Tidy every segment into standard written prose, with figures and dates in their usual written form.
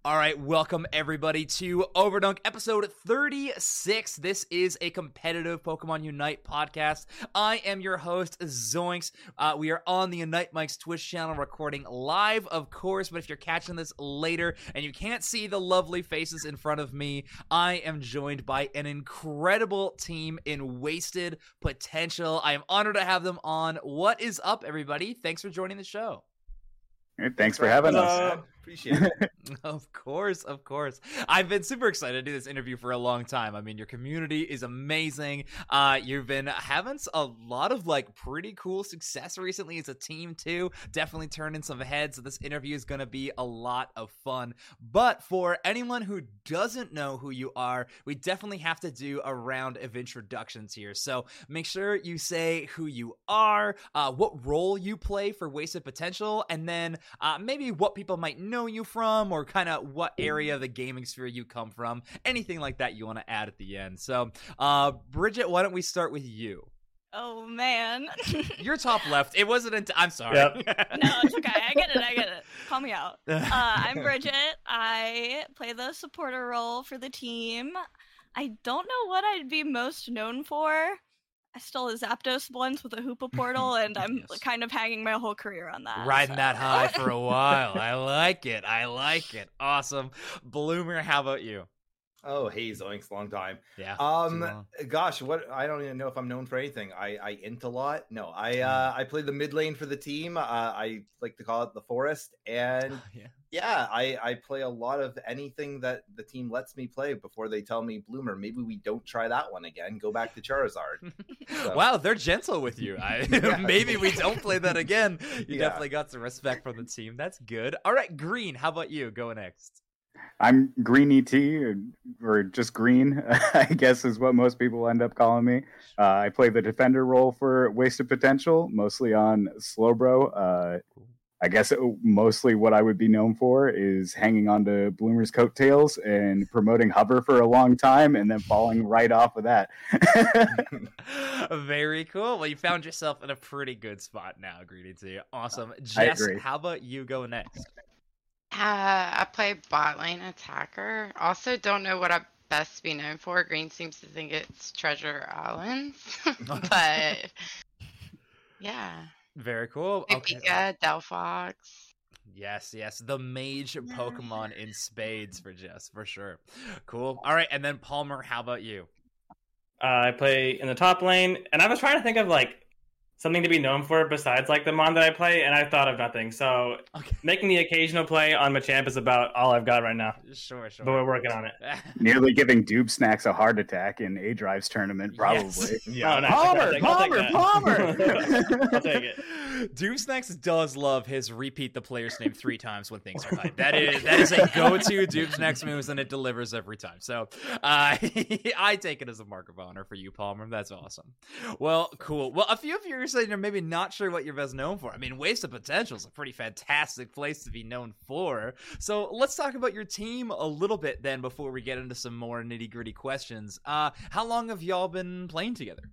All right, welcome everybody to Overdunk episode 36. This is a competitive Pokemon Unite podcast. I am your host, Zoinks. We are on the Unite Mike's Twitch channel recording live, of course, but if you're catching this later and you can't see the lovely faces in front of me, I am joined by an incredible team in Wasted Potential. I am honored to have them on. What is up, everybody? Thanks for joining the show. Thanks for having us. Appreciate it. Of course. I've been super excited to do this interview for a long time. I mean, your community is amazing. You've been having a lot of pretty cool success recently as a team too. Definitely turning some heads. So this interview is going to be a lot of fun. But for anyone who doesn't know who you are, we definitely have to do a round of introductions here. So make sure you say who you are, what role you play for Wasted Potential, and then maybe what people might know you from, or kind of what area of the gaming sphere you come from. Anything like that you want to add at the end. So, Bridget, why don't we start with you? Oh, man. You're top left. It wasn't I'm sorry. Yep. No, it's okay. I get it. Call me out. I'm Bridget. I play the supporter role for the team. I don't know what I'd be most known for. I stole a Zapdos once with a Hoopa portal, and I'm kind of hanging my whole career on that. Riding that high for a while. I like it. Awesome. Bloomer, how about you? Oh, hey, Zoinks, long time. Yeah. Gosh, what? I don't even know if I'm known for anything. I int a lot. No, I play the mid lane for the team. I like to call it the forest, and I play a lot of anything that the team lets me play before they tell me, Bloomer, maybe we don't try that one again. Go back to Charizard. So. Wow, they're gentle with you. Maybe we don't play that again. You definitely got some respect from the team. That's good. All right, Green, how about you? Go next. I'm Green ET, or just Green, I guess is what most people end up calling me. I play the defender role for Wasted Potential, mostly on Slowbro. I guess mostly what I would be known for is hanging onto Bloomer's coattails and promoting Hover for a long time and then falling right off of that. Very cool. Well, you found yourself in a pretty good spot now, Green ET. Awesome. Jess, how about you go next? I play bot lane attacker. Also, don't know what I'd best be known for. Green seems to think it's Treasure Islands, but yeah. Very cool. Okay. Delphox. Yes. The mage Pokemon in spades for Jess, for sure. Cool. All right, and then Palmer, how about you? I play in the top lane, and I was trying to think of something to be known for besides the Mon that I play, and I thought of nothing. So making the occasional play on Machamp is about all I've got right now. Sure. But we're working on it. Nearly giving Doob Snacks a heart attack in A-Drive's tournament, probably. Yes. Yeah. Oh, nice. Palmer! I'll take it. Doob Snacks does love his repeat the player's name 3 times when things are tight. That is a go-to Doob Snacks moves, and it delivers every time. So I take it as a mark of honor for you, Palmer. That's awesome. Well, cool. Well, a few of you are saying you're maybe not sure what you're best known for. I mean, Wasted Potential is a pretty fantastic place to be known for. So let's talk about your team a little bit then before we get into some more nitty-gritty questions. How long have y'all been playing together?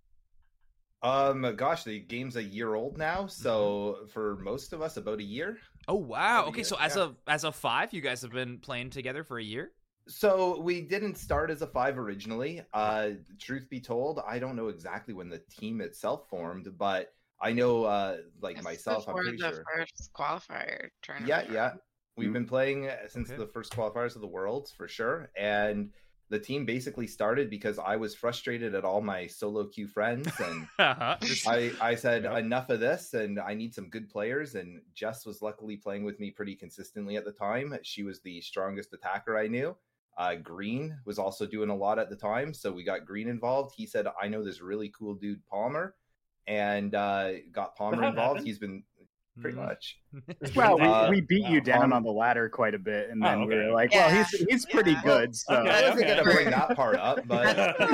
Gosh, the game's a year old now, so for most of us, about a year. Oh wow! Okay, so as of 5, you guys have been playing together for a year. So we didn't start as a 5 originally. Truth be told, I don't know exactly when the team itself formed, but I know, myself, I'm pretty sure. First qualifier tournament. Yeah. We've been playing since the first qualifiers of the Worlds, for sure. And the team basically started because I was frustrated at all my solo queue friends, and I said, enough of this, and I need some good players. And Jess was luckily playing with me pretty consistently at the time. She was the strongest attacker I knew. Green was also doing a lot at the time, so we got Green involved. He said, I know this really cool dude, Palmer, and got Palmer involved. He's been pretty much. Well, we beat you down on the ladder quite a bit, and then we were like, well, he's pretty good. So I wasn't gonna bring that part up, but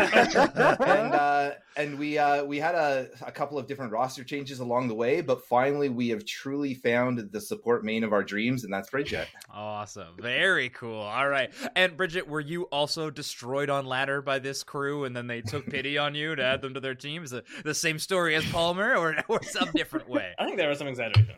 and we had a couple of different roster changes along the way, but finally we have truly found the support main of our dreams, and that's Bridget. Awesome, very cool. All right, and Bridget, were you also destroyed on ladder by this crew, and then they took pity on you to add them to their team? Is it the same story as Palmer, or some different way? I think there was some exaggeration there.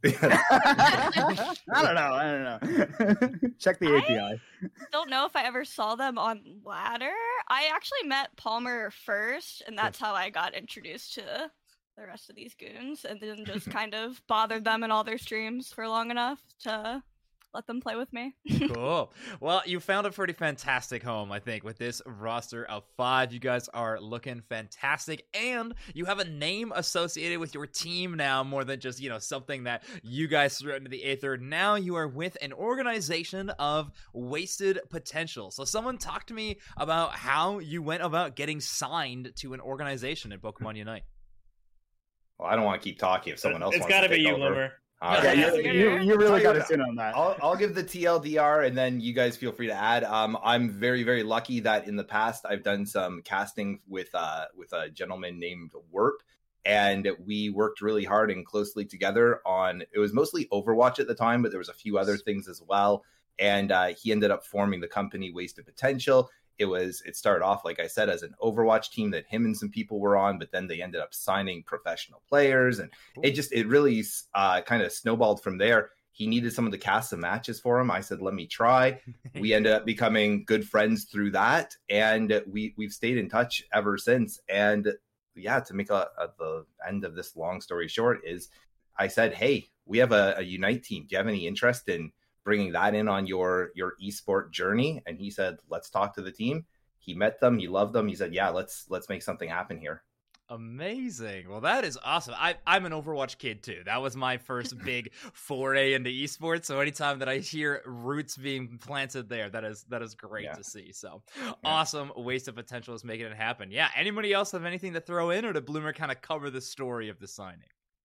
I don't know. Check the API. Don't know if I ever saw them on Ladder. I actually met Palmer first, and that's how I got introduced to the rest of these goons, and then just kind of bothered them in all their streams for long enough to let them play with me. Cool. Well, you found a pretty fantastic home, I think, with this roster of 5. You guys are looking fantastic, and you have a name associated with your team now more than just, something that you guys threw into the aether. Now you are with an organization of Wasted Potential. So someone talk to me about how you went about getting signed to an organization in Pokemon Unite. Well, I don't want to keep talking if someone else it's wants to take over. Bloomer. You really got us in on that. I'll give the TLDR, and then you guys feel free to add. I'm very, very lucky that in the past I've done some casting with a gentleman named Warp, and we worked really hard and closely together on. It was mostly Overwatch at the time, but there was a few other things as well. And he ended up forming the company Wasted Potential. It started off, like I said, as an Overwatch team that him and some people were on, but then they ended up signing professional players, and it really kind of snowballed from there. He needed someone to cast some matches for him. I said, let me try. We ended up becoming good friends through that, and we've stayed in touch ever since. And yeah, to make the end of this long story short is I said, hey, we have a Unite team. Do you have any interest in bringing that in on your esport journey? And he said, let's talk to the team. He met them. He loved them. He said, yeah, let's make something happen here. Amazing. Well, that is awesome. I'm an Overwatch kid too. That was my first big foray into esports. So anytime that I hear roots being planted there, that is great to see. So awesome. Wasted Potential is making it happen. Yeah. Anybody else have anything to throw in, or did Bloomer kind of cover the story of the signing?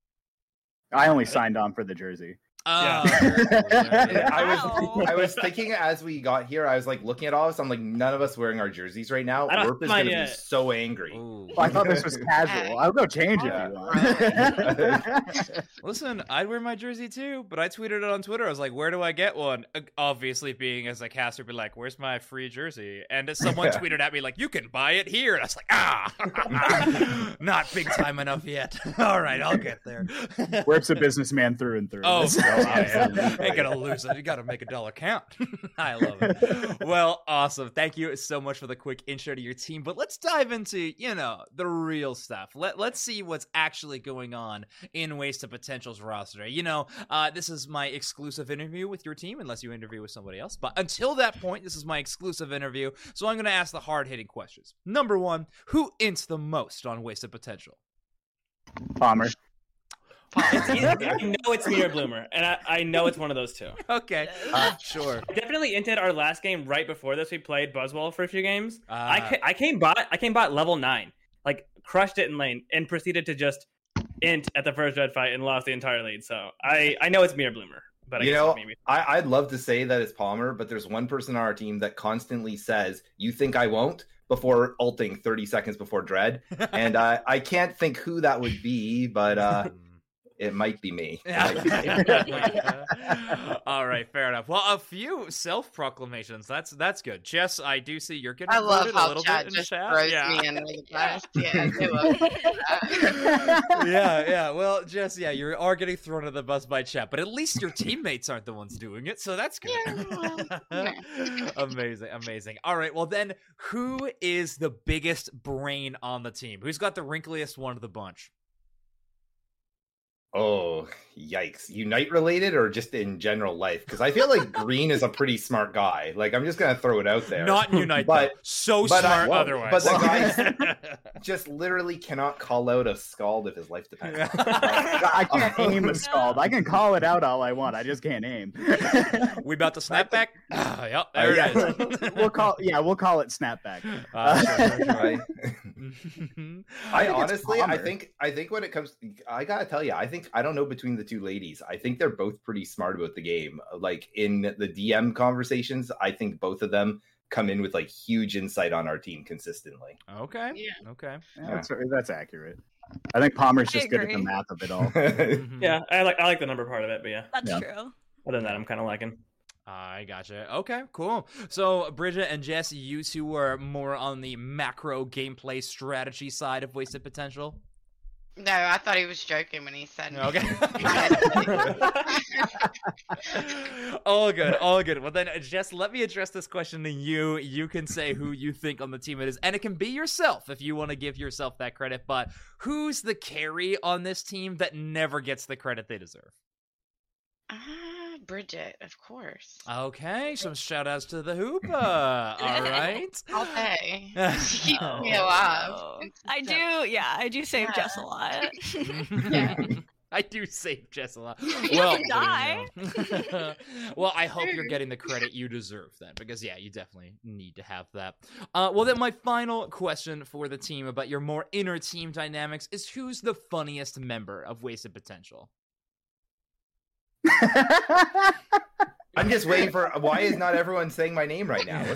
I only signed on for the jersey. I was thinking as we got here, I was like looking at all of us. I'm like, none of us wearing our jerseys right now. Warp is going to be so angry. Well, I thought this was casual. I'll go change it if you want. Listen, I'd wear my jersey too, but I tweeted it on Twitter. I was like, where do I get one? Obviously, being as a caster, be like, where's my free jersey? And someone tweeted at me like, you can buy it here. And I was like, not big time enough yet. All right, I'll get there. Warp's a businessman through and through. Oh, ain't gonna lose it. You gotta make $1 count. I love it. Well, awesome. Thank you so much for the quick intro to your team. But let's dive into, the real stuff. Let's see what's actually going on in Wasted Potential's roster. This is my exclusive interview with your team, unless you interview with somebody else. But until that point, this is my exclusive interview. So I'm gonna ask the hard-hitting questions. Number 1, who ints the most on Wasted Potential? Palmer. I know it's me or Bloomer, and I know it's one of those two. Okay, sure. Definitely inted our last game right before this. We played Buzzwole for a few games. I came bot level 9, like crushed it in lane, and proceeded to just int at the first red fight and lost the entire lead. So I know it's me or Bloomer. But I'd love to say that it's Palmer, but there's one person on our team that constantly says, "You think I won't?" before ulting 30 seconds before Dread, and I can't think who that would be, but. It might be me. All right, fair enough. Well, a few self-proclamations. That's good. Jess, I do see you're getting I love a how little chat bit in just chat. throws me under the bus. Yeah. Well, Jess, you are getting thrown under the bus by chat, but at least your teammates aren't the ones doing it, so that's good. Amazing. All right, well then, who is the biggest brain on the team? Who's got the wrinkliest one of the bunch? Oh, yikes. Unite related or just in general life? Because I feel like Green is a pretty smart guy. Like, I'm just going to throw it out there. Not in Unite, but smart otherwise. But the guy just literally cannot call out a Scald if his life depends on it. I can't aim a Scald. I can call it out all I want. I just can't aim. We about to snap back? Yep, there it is. We'll call it snapback. Sure. I honestly, I think when it comes, I gotta tell you, I don't know between the two ladies. I think they're both pretty smart about the game. Like in the DM conversations, I think both of them come in with like huge insight on our team consistently. Okay. Yeah. Okay. Yeah, that's accurate. I think Palmer's just good at the math of it all. Yeah, I like the number part of it, but That's true. Other than that, I'm kind of liking. I gotcha. Okay, cool. So, Bridget and Jess, you two were more on the macro gameplay strategy side of Wasted Potential? No, I thought he was joking when he said Okay. All good, all good. Well, then, Jess, let me address this question to you. You can say who you think on the team it is, and it can be yourself if you want to give yourself that credit, but who's the carry on this team that never gets the credit they deserve? Bridget, of course. Okay, some shout outs to the Hoopa. All right. All day. She keeps me alive. I do save Jess a lot. Yeah. I do save Jess a lot. You can die. Well, I hope you're getting the credit you deserve then, because yeah, you definitely need to have that. Well, then my final question for the team about your more inner team dynamics is who's the funniest member of Wasted Potential? I'm just waiting for why is not everyone saying my name right now?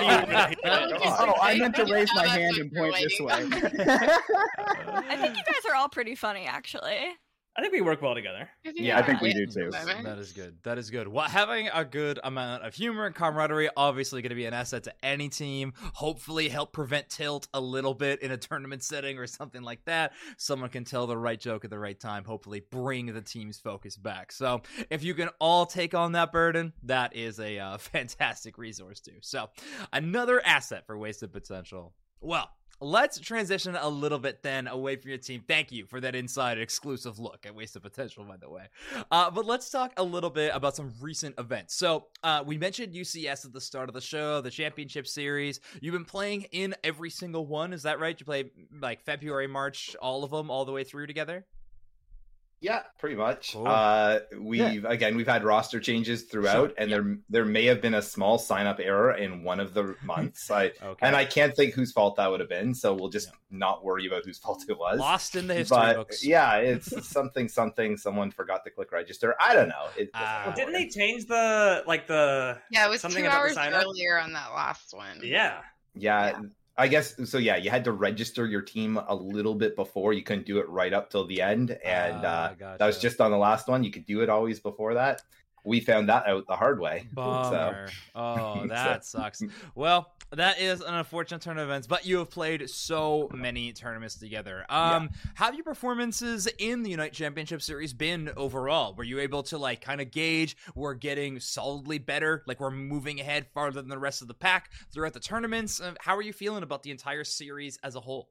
I meant to raise my hand and point this way. I think you guys are all pretty funny, actually. I think we work well together. Yeah, I think we do too. That is good. That is good. Well, having a good amount of humor and camaraderie obviously going to be an asset to any team. Hopefully help prevent tilt a little bit in a tournament setting or something like that. Someone can tell the right joke at the right time. Hopefully bring the team's focus back. So if you can all take on that burden, that is a fantastic resource too. So another asset for Wasted Potential. Well, let's transition a little bit then away from your team. Thank you for that inside exclusive look at Wasted Potential, by the way. But let's talk a little bit about some recent events. So we mentioned UCS at the start of the show, the championship series. You've been playing in every single one. Is that right? You play like February, March, all of them, all the way through together? Yeah, pretty much. Cool. We've had roster changes throughout, and there may have been a small sign up error in one of the months. And I can't think whose fault that would have been, so we'll just not worry about whose fault it was. Lost in the history books. Yeah, it's something. Someone forgot to click register. I don't know. Didn't they change the Yeah, it was something 2 about hours the sign-up? earlier on that last one. Yeah. I guess so. Yeah, you had to register your team a little bit before. You couldn't do it right up till the end, and gotcha. that was just on the last one. You could do it always before that. We found that out the hard way. Bummer. Oh, that sucks. Well, that is an unfortunate turn of events, but you have played so many tournaments together. How have your performances in the Unite Championship Series been overall? Were you able to like kind of gauge we're getting solidly better, like we're moving ahead farther than the rest of the pack throughout the tournaments? How are you feeling about the entire series as a whole?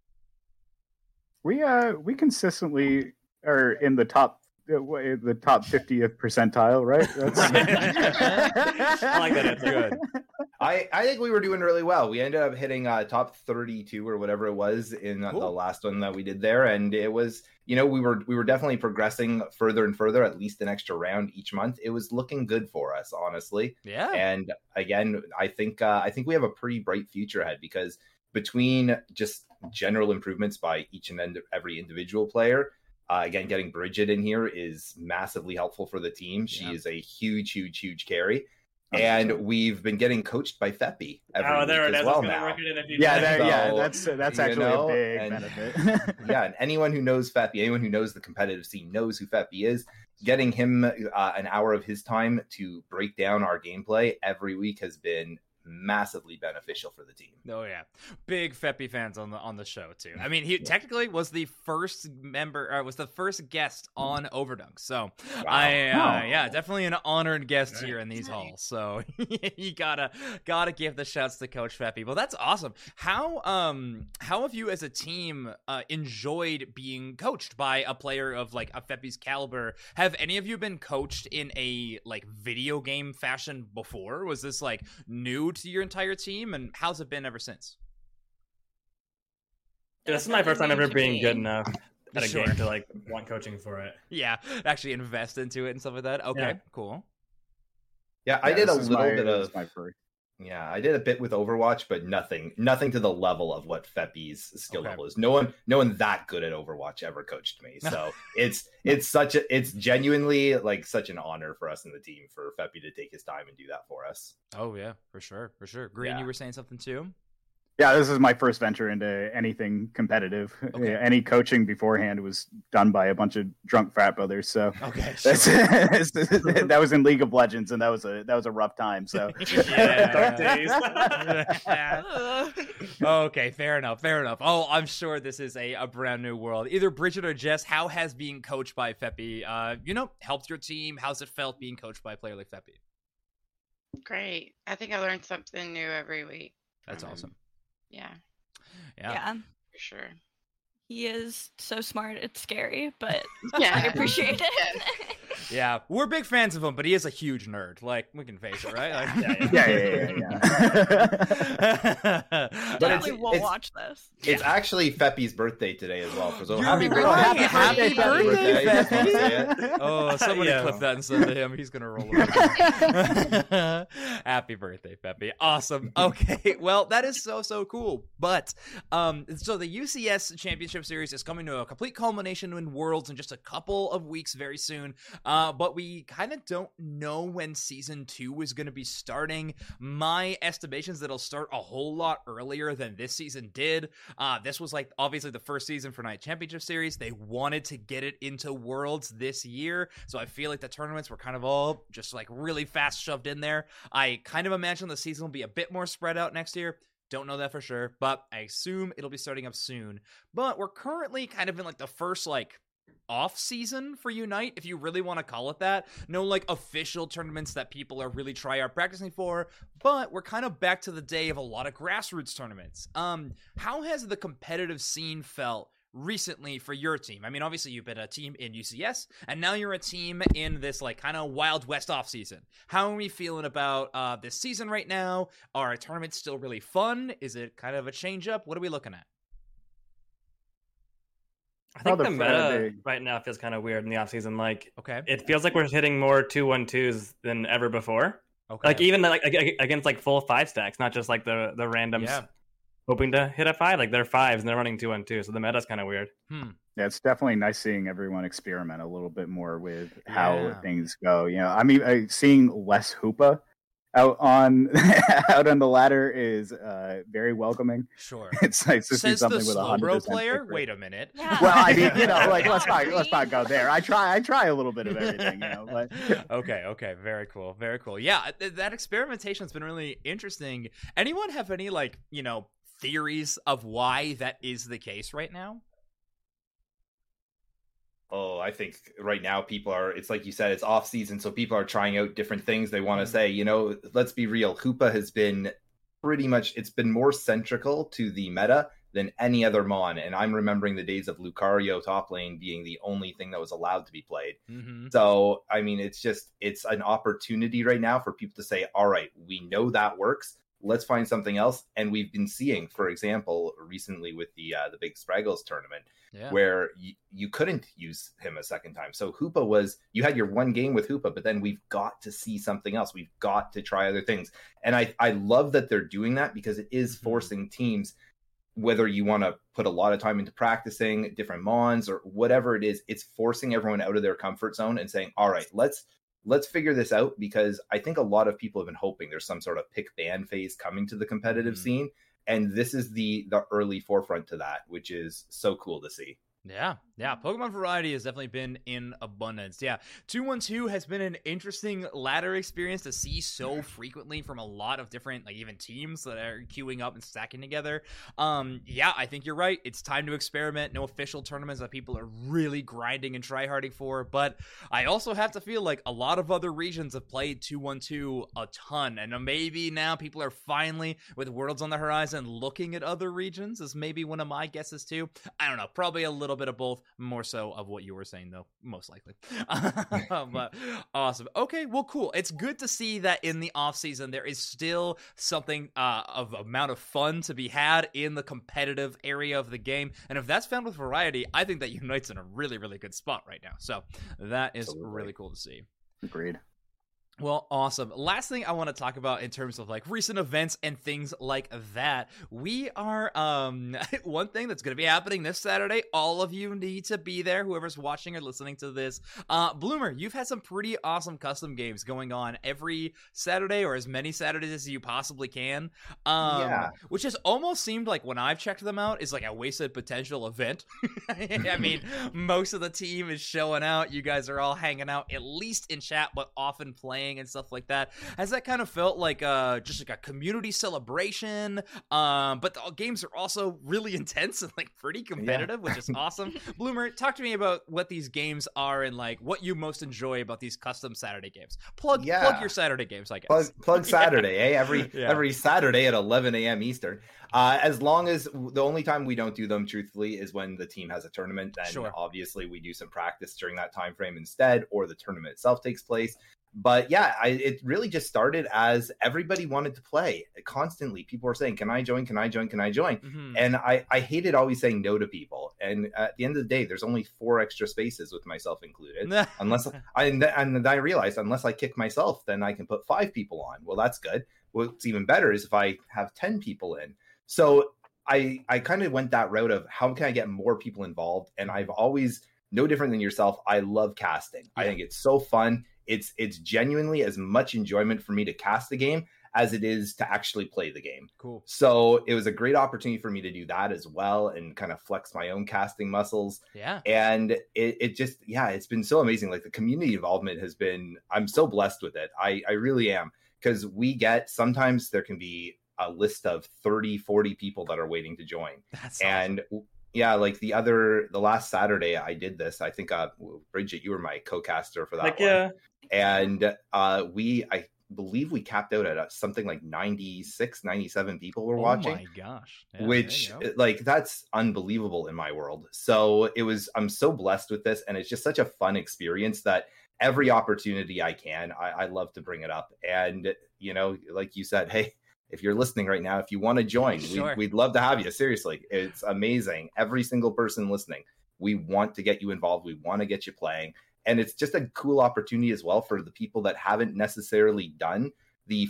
We consistently are in the top 50th percentile, right? I like that. It's good. I think we were doing really well. We ended up hitting top 32 or whatever it was in the last one that we did there, and it was, we were definitely progressing further and further, at least an extra round each month. It was looking good for us, honestly. Yeah. And again, I think we have a pretty bright future ahead, because between just general improvements by each and every individual player, again, getting Bridget in here is massively helpful for the team. She is a huge carry. And we've been getting coached by Feppy every week as well now. That's actually a big benefit. Yeah, and anyone who knows Feppy, anyone who knows the competitive scene knows who Feppy is. Getting him an hour of his time to break down our gameplay every week has been massively beneficial for the team. Oh yeah, big Feppy fans on the show too. I mean, he technically was the first member, was the first guest on Overdunk. So definitely an honored guest here in these halls. So you gotta give the shouts to Coach Feppy. Well, that's awesome. How have you as a team enjoyed being coached by a player of like a Feppy's caliber? Have any of you been coached in a like video game fashion before? Was this like new to your entire team, and how's it been ever since? This is my first time ever being good enough at a game to like want coaching for it. Yeah, actually invest into it and stuff like that. Okay, cool. Yeah, I did a little bit of I did a bit with Overwatch, but nothing to the level of what Feppy's skill level is. No one that good at Overwatch ever coached me. So it's genuinely like such an honor for us in the team for Feppy to take his time and do that for us. Oh yeah, for sure. Green, you were saying something too? Yeah, this is my first venture into anything competitive. Okay. Any coaching beforehand was done by a bunch of drunk frat brothers. So okay, sure. that was in League of Legends, and that was a rough time. So okay, fair enough. Oh, I'm sure this is a brand new world. Either Bridget or Jess, how has being coached by Feppy, helped your team? How's it felt being coached by a player like Feppy? Great. I think I learned something new every week. That's awesome. Yeah. Yeah. For sure. He is so smart, it's scary, but yeah, I appreciate it. Yeah, we're big fans of him, but he is a huge nerd. Like, we can face it, right? Like, yeah. Definitely won't watch this. It's actually Feppy's birthday today as well. So happy birthday, Feppy! Oh, somebody clip that and send to him. He's gonna roll over. Happy birthday, Feppy! Awesome. Okay, well, that is so cool. But so the UCS Championship Series is coming to a complete culmination in Worlds in just a couple of weeks, very soon. But we kind of don't know when Season 2 is going to be starting. My estimation is that it'll start a whole lot earlier than this season did. This was like obviously the first season for Night Championship Series. They wanted to get it into Worlds this year, so I feel like the tournaments were kind of all just like really fast shoved in there. I kind of imagine the season will be a bit more spread out next year. Don't know that for sure, but I assume it'll be starting up soon. But we're currently kind of in like the first like off season for Unite, if you really want to call it that. No like official tournaments that people are really practicing for, but we're kind of back to the day of a lot of grassroots tournaments. How has the competitive scene felt recently for your team? I mean, obviously you've been a team in UCS, and now you're a team in this like kind of Wild West off season. How are we feeling about this season right now? Are tournaments still really fun? Is it kind of a change up? What are we looking at? I think the meta right now feels kind of weird in the offseason. Like, it feels like we're hitting more 2-1-2s than ever before. Okay. Like, even like against like full 5 stacks, not just like the randoms hoping to hit a 5. Like, they're 5s and they're running 2-1-2. So the meta's kind of weird. Yeah, it's definitely nice seeing everyone experiment a little bit more with how things go. You know, I mean, seeing less Hoopa out on the ladder is very welcoming. Sure, it's nice to see something with a 100% player. Wait a minute. Yeah. Well, I mean, like let's not go there. I try a little bit of everything, But okay, very cool. Yeah, that experimentation has been really interesting. Anyone have any like theories of why that is the case right now? Oh, I think right now it's like you said, it's off season. So people are trying out different things. They want to say, let's be real. Hoopa has been it's been more centrical to the meta than any other Mon. And I'm remembering the days of Lucario top lane being the only thing that was allowed to be played. So, I mean, it's an opportunity right now for people to say, all right, we know that works. Let's find something else. And we've been seeing, for example, recently with the big Spraggles tournament, where you couldn't use him a second time. So Hoopa you had your one game with Hoopa, but then we've got to see something else. We've got to try other things. And I love that they're doing that, because it is forcing teams, whether you want to put a lot of time into practicing different Mons or whatever it is, it's forcing everyone out of their comfort zone and saying, all right, let's figure this out, because I think a lot of people have been hoping there's some sort of pick ban phase coming to the competitive scene. And this is the early forefront to that, which is so cool to see. Yeah. Pokemon variety has definitely been in abundance. Yeah. 2-1-2 has been an interesting ladder experience to see so frequently from a lot of different, like even teams that are queuing up and stacking together. Yeah, I think you're right. It's time to experiment. No official tournaments that people are really grinding and tryharding for. But I also have to feel like a lot of other regions have played 2-1-2 a ton. And maybe now people are finally, with Worlds on the horizon, looking at other regions, is maybe one of my guesses too. I don't know. Probably a little bit of both, more so of what you were saying though, most likely. But awesome. Okay, well, cool. It's good to see that in the off season there is still something of amount of fun to be had in the competitive area of the game, and if that's found with variety, I think that Unite's in a really, really good spot right now. So that is really cool to see. Agreed. Well, awesome. Last thing I want to talk about in terms of like recent events and things like that. We are one thing that's going to be happening this Saturday. All of you need to be there, whoever's watching or listening to this. Bloomer, you've had some pretty awesome custom games going on every Saturday, or as many Saturdays as you possibly can. Which has almost seemed like, when I've checked them out, is like a wasted potential event. I mean, most of the team is showing out. You guys are all hanging out, at least in chat, but often playing and stuff like that. Has that kind of felt like just like a community celebration? But the games are also really intense and like pretty competitive, which is awesome. Bloomer, talk to me about what these games are and like what you most enjoy about these custom Saturday games. Plug your Saturday games, I guess. Plug Saturday, every Saturday at 11 a.m. Eastern. As long as the only time we don't do them, truthfully, is when the team has a tournament. Then obviously we do some practice during that time frame instead, or the tournament itself takes place. But yeah, it really just started as everybody wanted to play constantly. People were saying, "Can I join? Can I join? Can I join?" Mm-hmm. And I hated always saying no to people. And at the end of the day, there's only 4 extra spaces with myself included. And I realized unless I kick myself, then I can put 5 people on. Well, that's good. What's even better is if I have 10 people in. So I kind of went that route of how can I get more people involved? And I've always, no different than yourself, I love casting. Yeah. I think it's so fun. It's genuinely as much enjoyment for me to cast the game as it is to actually play the game. Cool. So it was a great opportunity for me to do that as well and kind of flex my own casting muscles. Yeah. And it just, it's been so amazing. Like the community involvement has been, I'm so blessed with it. I really am. Because sometimes there can be a list of 30, 40 people that are waiting to join. That's awesome. And like the last Saturday I did this. I think Bridget, you were my co-caster for that one. Yeah. And I believe we capped out at something like 96, 97 people were watching. Oh my gosh. Yeah, which like that's unbelievable in my world. So I'm so blessed with this, and it's just such a fun experience that every opportunity I can, I love to bring it up. And like you said, hey, if you're listening right now, if you want to join, we'd love to have you. Seriously, it's amazing. Every single person listening, we want to get you involved. We want to get you playing. And it's just a cool opportunity as well for the people that haven't necessarily done the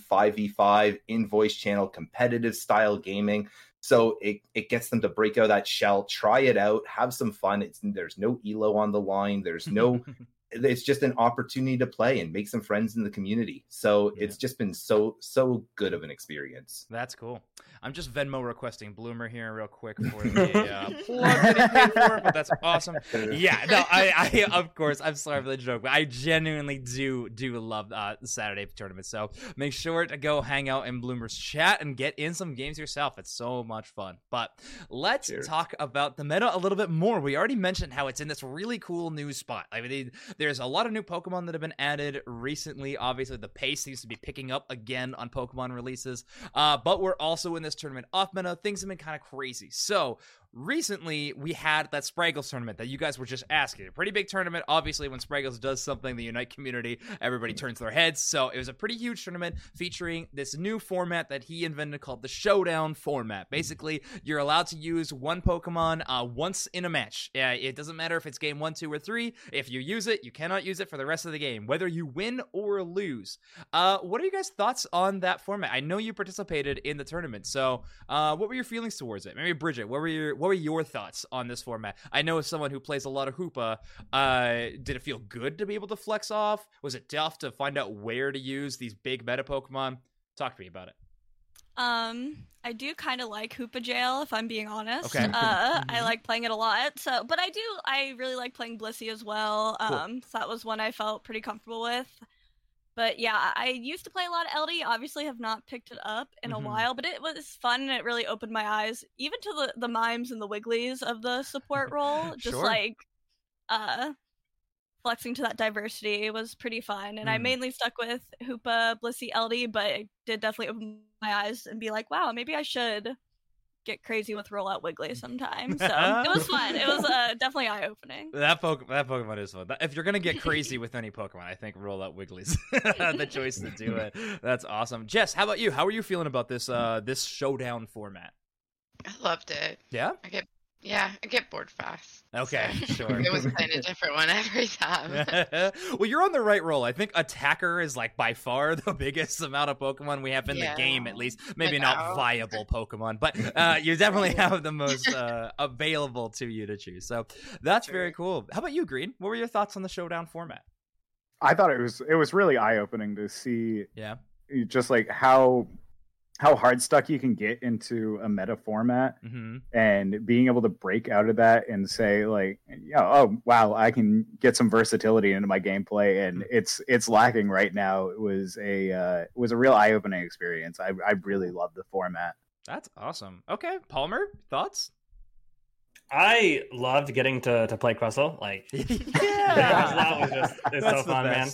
5v5 in-voice channel competitive style gaming. So it gets them to break out that shell, try it out, have some fun. There's no elo on the line. There's no... It's just an opportunity to play and make some friends in the community. So it's just been so good of an experience. That's cool. I'm just Venmo requesting Bloomer here real quick for the plug that he paid for, but that's awesome. Yeah, no, I of course, I'm sorry for the joke, but I genuinely do love the Saturday tournament. So make sure to go hang out in Bloomer's chat and get in some games yourself. It's so much fun. But let's talk about the meta a little bit more. We already mentioned how it's in this really cool new spot. I mean, there's a lot of new Pokemon that have been added recently. Obviously, the pace seems to be picking up again on Pokemon releases. But we're also in this tournament off meta. Things have been kind of crazy. So recently, we had that Spraggles tournament that you guys were just asking. A pretty big tournament. Obviously, when Spraggles does something, the Unite community, everybody turns their heads. So it was a pretty huge tournament featuring this new format that he invented called the Showdown format. Basically, you're allowed to use one Pokemon once in a match. It doesn't matter if it's game 1, 2, or 3. If you use it, you cannot use it for the rest of the game, whether you win or lose. What are you guys' thoughts on that format? I know you participated in the tournament, so what were your feelings towards it? Maybe Bridget, what were your thoughts on this format? I know as someone who plays a lot of Hoopa, did it feel good to be able to flex off? Was it tough to find out where to use these big meta Pokemon? Talk to me about it. I do kind of like Hoopa Jail, if I'm being honest. Okay. I like playing it a lot. So, but I really like playing Blissey as well. Cool. So that was one I felt pretty comfortable with. But yeah, I used to play a lot of LD. Obviously, have not picked it up in a while, but it was fun and it really opened my eyes, even to the mimes and the wigglies of the support role. Just like flexing to that diversity was pretty fun. And I mainly stuck with Hoopa, Blissey, LD, but it did definitely open my eyes and be like, wow, maybe I should get crazy with Rollout Wiggly sometimes. So it was fun. It was definitely eye-opening. That Pokemon is fun. If you're gonna get crazy with any Pokemon, I think Rollout Wiggly's the choice to do it. That's awesome. Jess, how about you? How are you feeling about this this Showdown format? I loved it. Yeah? I get Yeah, I get bored fast. Okay, so sure. It was playing a different one every time. Well, you're on the right roll. I think attacker is like by far the biggest amount of Pokemon we have in the game, at least. Maybe not viable Pokemon, but you definitely have the most available to you to choose. So that's very cool. How about you, Green? What were your thoughts on the Showdown format? I thought it was really eye-opening to see just like how hard stuck you can get into a meta format, and being able to break out of that and say like, oh wow, I can get some versatility into my gameplay, and it's lacking right now. It was a real eye-opening experience. I really loved the format. That's awesome. Okay, Palmer, thoughts? I loved getting to play Crustle. Like, it's so fun, man.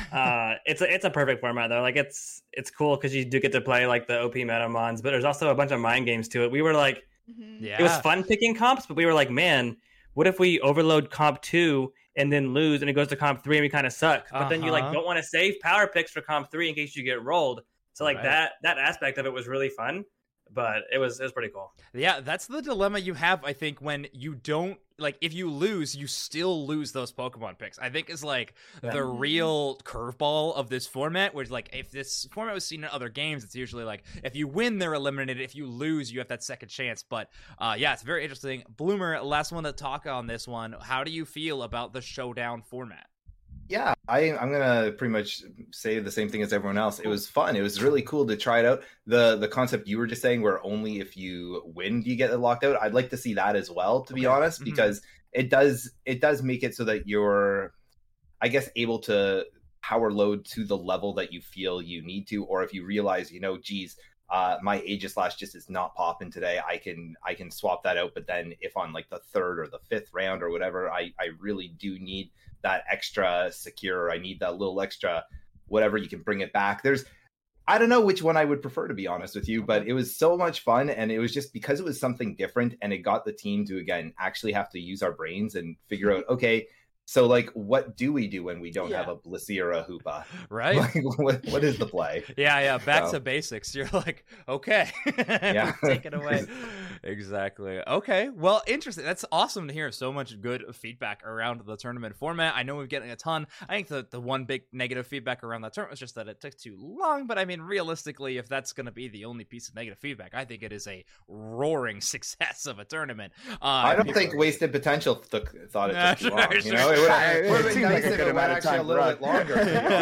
It's a perfect format though. Like, it's cool because you do get to play like the OP Metamons, but there's also a bunch of mind games to it. We were like, it was fun picking comps, but we were like, man, what if we overload comp 2 and then lose, and it goes to comp 3 and we kind of suck? But then you like don't want to save power picks for comp 3 in case you get rolled. So like that aspect of it was really fun. But it was pretty cool. Yeah, that's the dilemma you have, I think, when you don't, like, if you lose, you still lose those Pokemon picks. I think is, like, the real curveball of this format, where, like, if this format was seen in other games, it's usually, like, if you win, they're eliminated. If you lose, you have that second chance. But, yeah, it's very interesting. Bloomer, last one to talk on this one. How do you feel about the Showdown format? Yeah, I'm gonna pretty much say the same thing as everyone else. It was fun. It was really cool to try it out. The concept you were just saying, where only if you win do you get locked out. I'd like to see that as well, to be honest, because it does make it so that you're, I guess, able to power load to the level that you feel you need to, or if you realize, geez, my Aegislash just is not popping today, I can swap that out. But then if on like the 3rd or the 5th round or whatever, I really do need that extra secure, I need that little extra whatever, you can bring it back. I don't know which one I would prefer, to be honest with you, but it was so much fun, and it was just because it was something different, and it got the team to, again, actually have to use our brains and figure out, okay, so, like, what do we do when we don't have a Blissey or a Hoopa? Right? Like, what is the play? Yeah. Back to basics. You're like, okay. Take it away. Exactly. Okay. Well, interesting. That's awesome to hear so much good feedback around the tournament format. I know we're getting a ton. I think the one big negative feedback around that tournament was just that it took too long. But, I mean, realistically, if that's going to be the only piece of negative feedback, I think it is a roaring success of a tournament. I don't think Wasted Potential thought it took too long, It seemed like a good amount of time. A little bit longer.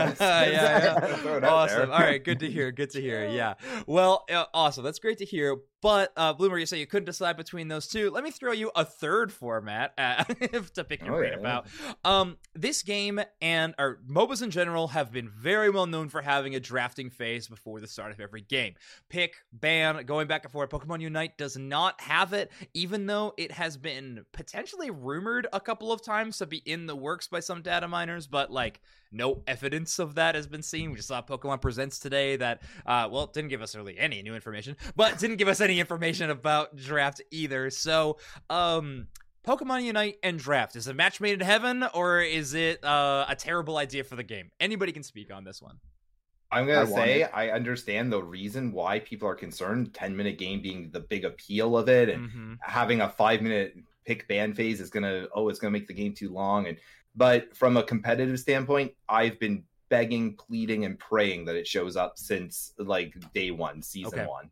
Awesome. All right, good to hear. Yeah. Well, awesome. That's great to hear. But Bloomer, you say you couldn't decide between those two. Let me throw you a third format to pick your brain about. This game and MOBAs in general have been very well known for having a drafting phase before the start of every game. Pick, ban, going back and forth. Pokemon Unite does not have it, even though it has been potentially rumored a couple of times to be in the works by some data miners, but like no evidence of that has been seen. We just saw Pokemon Presents today that, it didn't give us really any new information, but didn't give us any information about draft either. So, Pokemon Unite and draft, is it a match made in heaven, or is it a terrible idea for the game? Anybody can speak on this one. I'm going to say I understand the reason why people are concerned, 10-minute game being the big appeal of it, and having a 5-minute pick ban phase is going to make the game too long. But from a competitive standpoint, I've been begging, pleading, and praying that it shows up since like day one, season 1.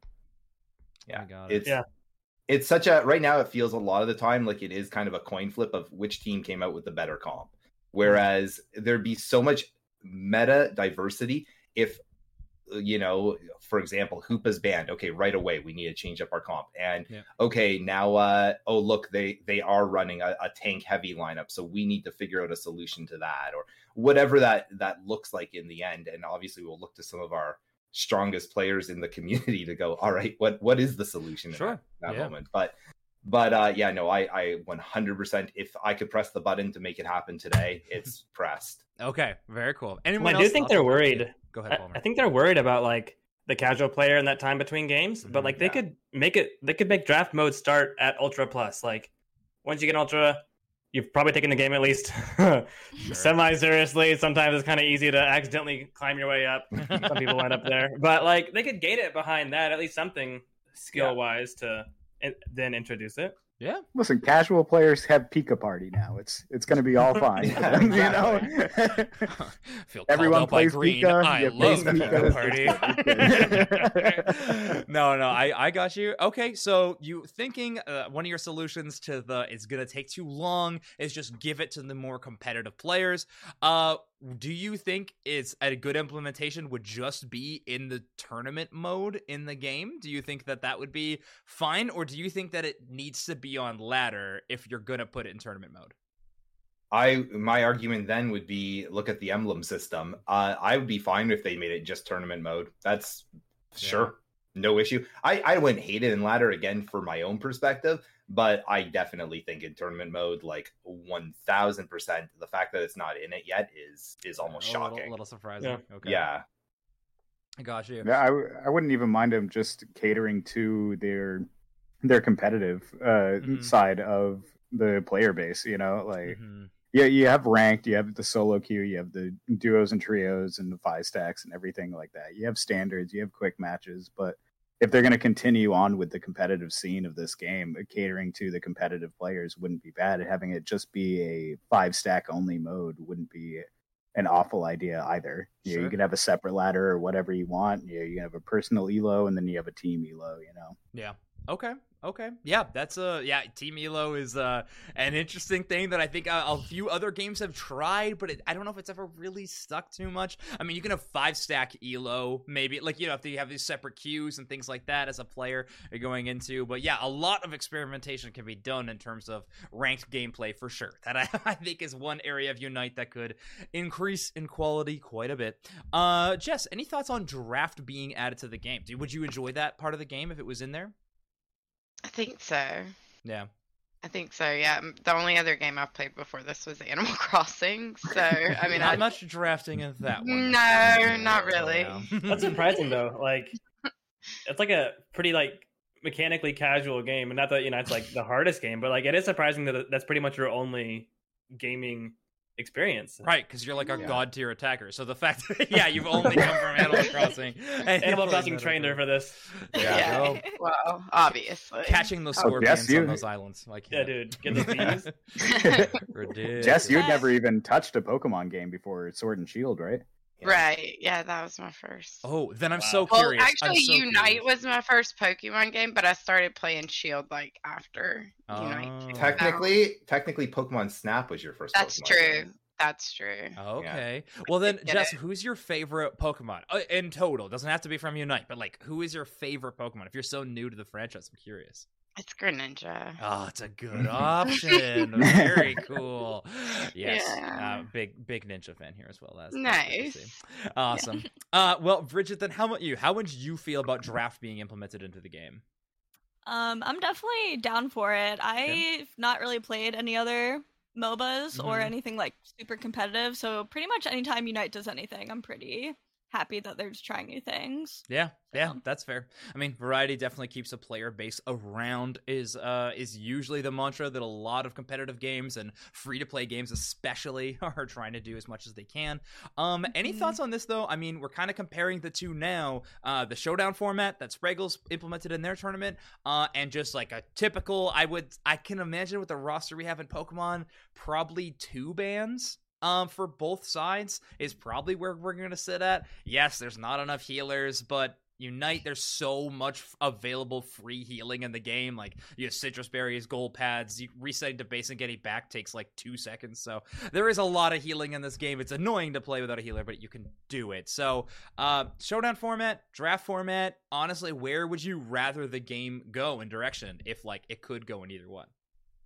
Yeah, it's such a, right now it feels a lot of the time like it is kind of a coin flip of which team came out with the better comp. Whereas there'd be so much meta diversity if, for example, Hoopa's banned. Okay, right away we need to change up our comp. And okay, now look, they are running a tank heavy lineup, so we need to figure out a solution to that, or whatever that looks like in the end. And obviously we'll look to some of our strongest players in the community to go, all right, what is the solution in that moment? But I 100%, if I could press the button to make it happen today, it's pressed. Okay, very cool. Anyone else? I do think they're worried. Go ahead, Palmer. I think they're worried about like the casual player in that time between games, but like they could make draft mode start at Ultra Plus. Like once you get Ultra, you've probably taken the game at least semi-seriously. Sometimes it's kind of easy to accidentally climb your way up. Some people end up there, but like they could gate it behind that, at least something skill-wise to then introduce it. Yeah. Listen, casual players have Pika Party now. It's going to be all fine. Yeah, you know, Feel called everyone out by plays Green. Pika. I you love play Pika Party. Party. No, I got you. Okay, so you thinking one of your solutions to the it's gonna take too long is just give it to the more competitive players. Do you think it's a good implementation would just be in the tournament mode in the game? Do you think that would be fine, or do you think that it needs to be on ladder if you're gonna put it in tournament mode? My argument then would be look at the emblem system. I would be fine if they made it just tournament mode. That's sure, no issue. I wouldn't hate it in ladder again for my own perspective, but I definitely think in tournament mode, like 1000%, the fact that it's not in it yet is almost shocking. A little surprising. Yeah. Okay. Yeah. I got you. Yeah, I wouldn't even mind them just catering to their competitive side of the player base. You know, like you have ranked, you have the solo queue, you have the duos and trios and the 5 stacks and everything like that. You have standards, you have quick matches, but if they're going to continue on with the competitive scene of this game, catering to the competitive players wouldn't be bad. Having it just be a 5 stack only mode wouldn't be an awful idea either. Sure. You could have a separate ladder or whatever you want. You can have a personal elo and then you have a team elo, you know? Yeah. Okay. Yeah, that's Team Elo is an interesting thing that I think a few other games have tried, but I don't know if it's ever really stuck too much. I mean, you can have 5 stack Elo, maybe, like, you know, if you have these separate queues and things like that as a player you're going into. But yeah, a lot of experimentation can be done in terms of ranked gameplay for sure. That I think is one area of Unite that could increase in quality quite a bit. Jess, any thoughts on draft being added to the game? Would you enjoy that part of the game if it was in there? I think so. Yeah. I think so, yeah. The only other game I've played before this was Animal Crossing, so, I mean... Not much drafting in that one. No, not really. That's surprising, though. Like, it's like a pretty, like, mechanically casual game, and not that, you know, it's, like, the hardest game, but, like, it is surprising that that's pretty much your only gaming experience, right? Because you're like a god tier attacker. So the fact that you've only come from Animal Crossing, and Animal Crossing trained her for this. Yeah. Well, obviously catching those scorpions on those islands. Like, yeah, dude, get the bees. Ridiculous. Jess, you'd never even touched a Pokemon game before Sword and Shield, right? Yeah. Right. Yeah, that was my first. Oh, then I'm so curious. Well, actually, Unite was my first Pokemon game, but I started playing Shield like after Unite. Technically, Pokemon Snap was your first. That's Pokemon true. game. That's true. Okay. Well then, Jess, who's your favorite Pokemon in total? Doesn't have to be from Unite, but like, who is your favorite Pokemon? If you're so new to the franchise, I'm curious. It's Greninja. Oh, it's a good option. Very cool. Yes. Yeah. Big Ninja fan here as well. Nice. Awesome. Well, Bridget, then how about you? How would you feel about draft being implemented into the game? I'm definitely down for it. I've not really played any other MOBAs or anything like super competitive, so pretty much anytime Unite does anything, I'm pretty happy that they're just trying new things. Yeah, that's fair. I mean, variety definitely keeps a player base around is usually the mantra that a lot of competitive games and free-to-play games especially are trying to do as much as they can. Any thoughts on this, though? I mean, we're kind of comparing the two now. The Showdown format that Spraggle's implemented in their tournament, and just like a typical, I can imagine with the roster we have in Pokemon, probably 2 bans. For both sides is probably where we're going to sit at. Yes, there's not enough healers, but Unite, there's so much available free healing in the game. Like, you have citrus berries, gold pads, resetting to base and getting back takes like 2 seconds. So there is a lot of healing in this game. It's annoying to play without a healer, but you can do it. So Showdown format, draft format, honestly, where would you rather the game go in direction if like it could go in either one?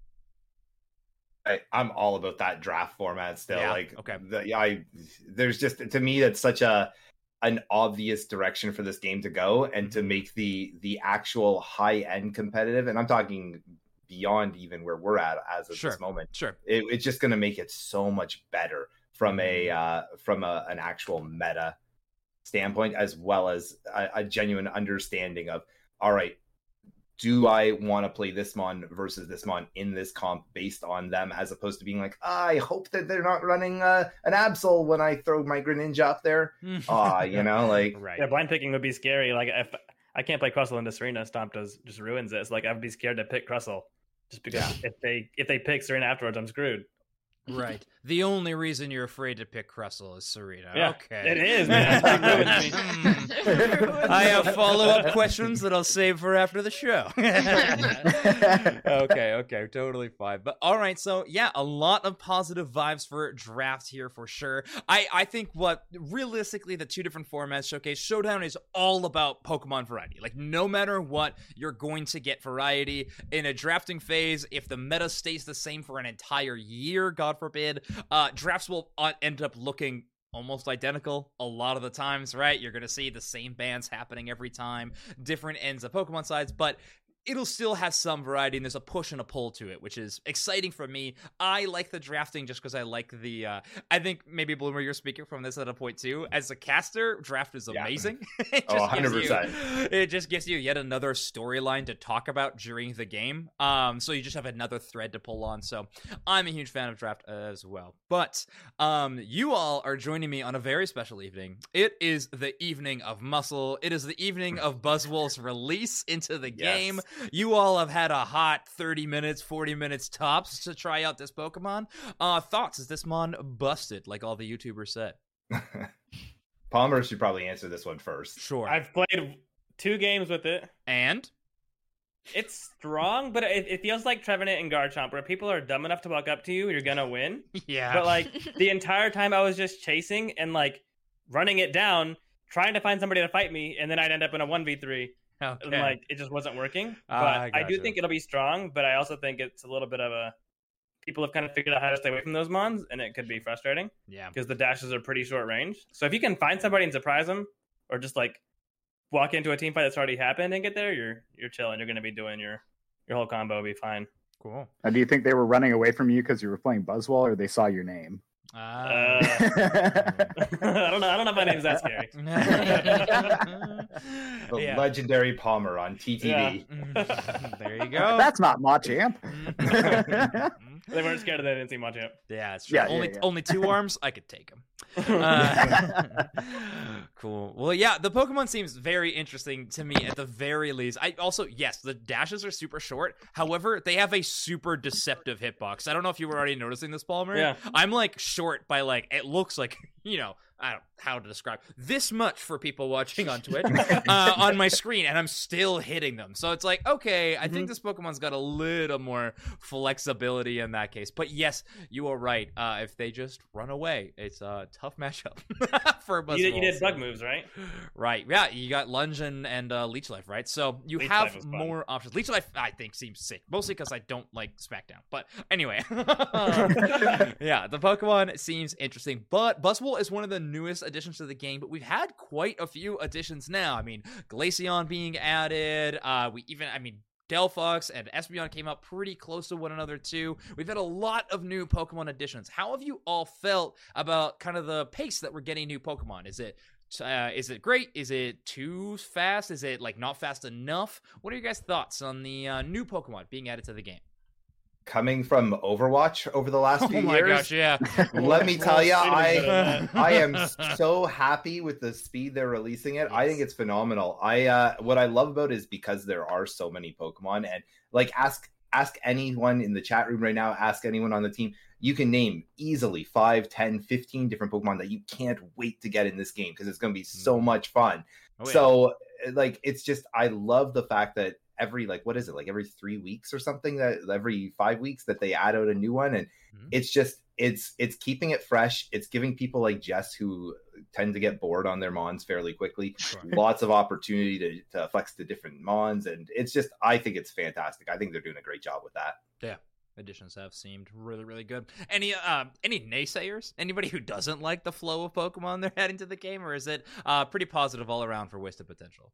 I'm all about that draft format still. Yeah, like, okay. There's just, to me, that's such an obvious direction for this game to go, and to make the actual high end competitive. And I'm talking beyond even where we're at as of this moment. Sure, it's just going to make it so much better from an actual meta standpoint, as well as a genuine understanding of, all right, do I want to play this mon versus this mon in this comp based on them, as opposed to being like, I hope that they're not running an Absol when I throw my Greninja up there. You know, like, right. Yeah, blind picking would be scary. Like, if I can't play Crustle in this arena, Stomp just ruins this. Like, I'd be scared to pick Crustle. just because if they pick Serena afterwards, I'm screwed. Right. The only reason you're afraid to pick Crustle is Serena. Yeah, okay. it is, man. I have follow-up questions that I'll save for after the show. Okay, totally fine. But all right, so yeah, a lot of positive vibes for draft here for sure. I think what realistically the two different formats showcase, Showdown is all about Pokemon variety. Like no matter what, you're going to get variety in a drafting phase. If the meta stays the same for an entire year, God forbid, drafts will end up looking almost identical a lot of the times, right? You're going to see the same bands happening every time, different ends of Pokemon sides, but it'll still have some variety, and there's a push and a pull to it, which is exciting for me. I like the drafting just because I like the, I think maybe Bloomer, you're speaking from this at a point too. As a caster, draft is amazing. Yeah. 100%. It just gives you yet another storyline to talk about during the game. So you just have another thread to pull on. So I'm a huge fan of draft as well. But you all are joining me on a very special evening. It is the evening of Muscle. It is the evening of Buzzwole's release into the game. You all have had a hot 30 minutes, 40 minutes tops to try out this Pokemon. Thoughts? Is this mon busted, like all the YouTubers said? Palmer should probably answer this one first. Sure. I've played 2 games with it. And? It's strong, but it feels like Trevenant and Garchomp, where people are dumb enough to walk up to you, you're gonna win. Yeah. But like the entire time I was just chasing and like running it down, trying to find somebody to fight me, and then I'd end up in a 1v3. Okay. And like it just wasn't working. But I do think it'll be strong, but I also think it's a little bit of a people have kind of figured out how to stay away from those mons, and it could be frustrating. Yeah. Because the dashes are pretty short range. So if you can find somebody and surprise them, or just like walk into a team fight that's already happened and get there, you're chilling. You're gonna be doing your whole combo will be fine. Cool. Do you think they were running away from you because you were playing Buzzwole, or they saw your name? I don't know if my name's that scary. The legendary Palmer on TTV. Yeah. There you go. That's not Machamp. They weren't scared of that. They didn't see Machamp. Yeah, it's true. Only 2 arms. I could take him. Cool. Well, yeah, the Pokemon seems very interesting to me at the very least. I also, yes, the dashes are super short. However, they have a super deceptive hitbox. I don't know if you were already noticing this, Palmer. Yeah. I'm like short by like, it looks like, you know, I don't know how to describe this much for people watching on Twitch on my screen, and I'm still hitting them. So it's like, okay, I think this Pokemon's got a little more flexibility in that case. But yes, you are right. If they just run away, it's a tough matchup for Buzzwole. You did bug moves, right? Right. Yeah, you got Lunge and Leech Life, right? So you have more options. Leech Life, I think, seems sick, mostly because I don't like Smackdown. But anyway, yeah, the Pokemon seems interesting. But Buzzwole is one of the newest additions to the game, but we've had quite a few additions now. I mean, Glaceon being added. Delphox and Espeon came out pretty close to one another too. We've had a lot of new Pokemon additions. How have you all felt about kind of the pace that we're getting new Pokemon? Is it great? Is it too fast? Is it like not fast enough? What are your guys' thoughts on the new Pokemon being added to the game? Coming from Overwatch over the last few years. Oh my gosh, yeah. Let me tell you, I am so happy with the speed they're releasing it. Yes. I think it's phenomenal. What I love about it is because there are so many Pokemon, and like ask anyone in the chat room right now, ask anyone on the team, you can name easily 5, 10, 15 different Pokemon that you can't wait to get in this game because it's going to be so much fun. Oh, yeah. So like, it's just, I love the fact that every 3 weeks or something, that every 5 weeks that they add out a new one, and it's just it's keeping it fresh. It's giving people like Jess, who tend to get bored on their mons fairly quickly, lots of opportunity to flex to different mons, and it's just, I think it's fantastic. I think they're doing a great job with that. Yeah, additions have seemed really, really good. Any naysayers? Anybody who doesn't like the flow of Pokemon they're adding to the game, or is it pretty positive all around for wasted potential?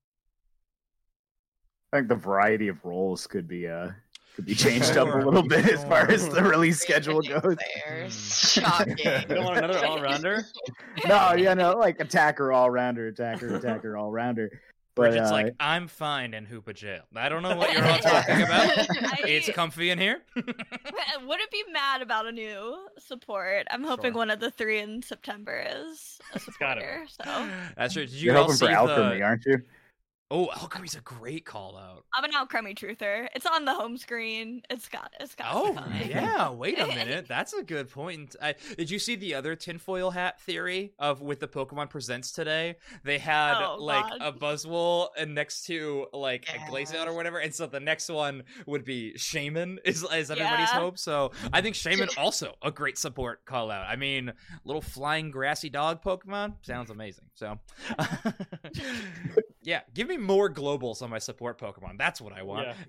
I think the variety of roles could be changed up a little bit as far as the release schedule goes. Shocking. You don't want another all-rounder? No, like attacker, all-rounder, attacker, all-rounder. But Bridget's like, I'm fine in Hoopa Jail. I don't know what you're all talking about. It's comfy in here. Wouldn't be mad about a new support. I'm hoping one of the 3 in September is a supporter. So that's true. Did You're hoping for Alchemy, aren't you? Oh, Alchemy's a great call out. I'm an Alchemy truther. It's on the home screen. It's got. Oh yeah, wait a minute. That's a good point. Did you see the other tinfoil hat theory of with the Pokemon Presents today? They had a Buzzwole and next to like a Glaceon or whatever, and so the next one would be Shaman is everybody's hope. So I think Shaman also a great support call out. I mean, little flying grassy dog Pokemon sounds amazing. So yeah, give me more globals on my support Pokemon. That's what I want. Yeah.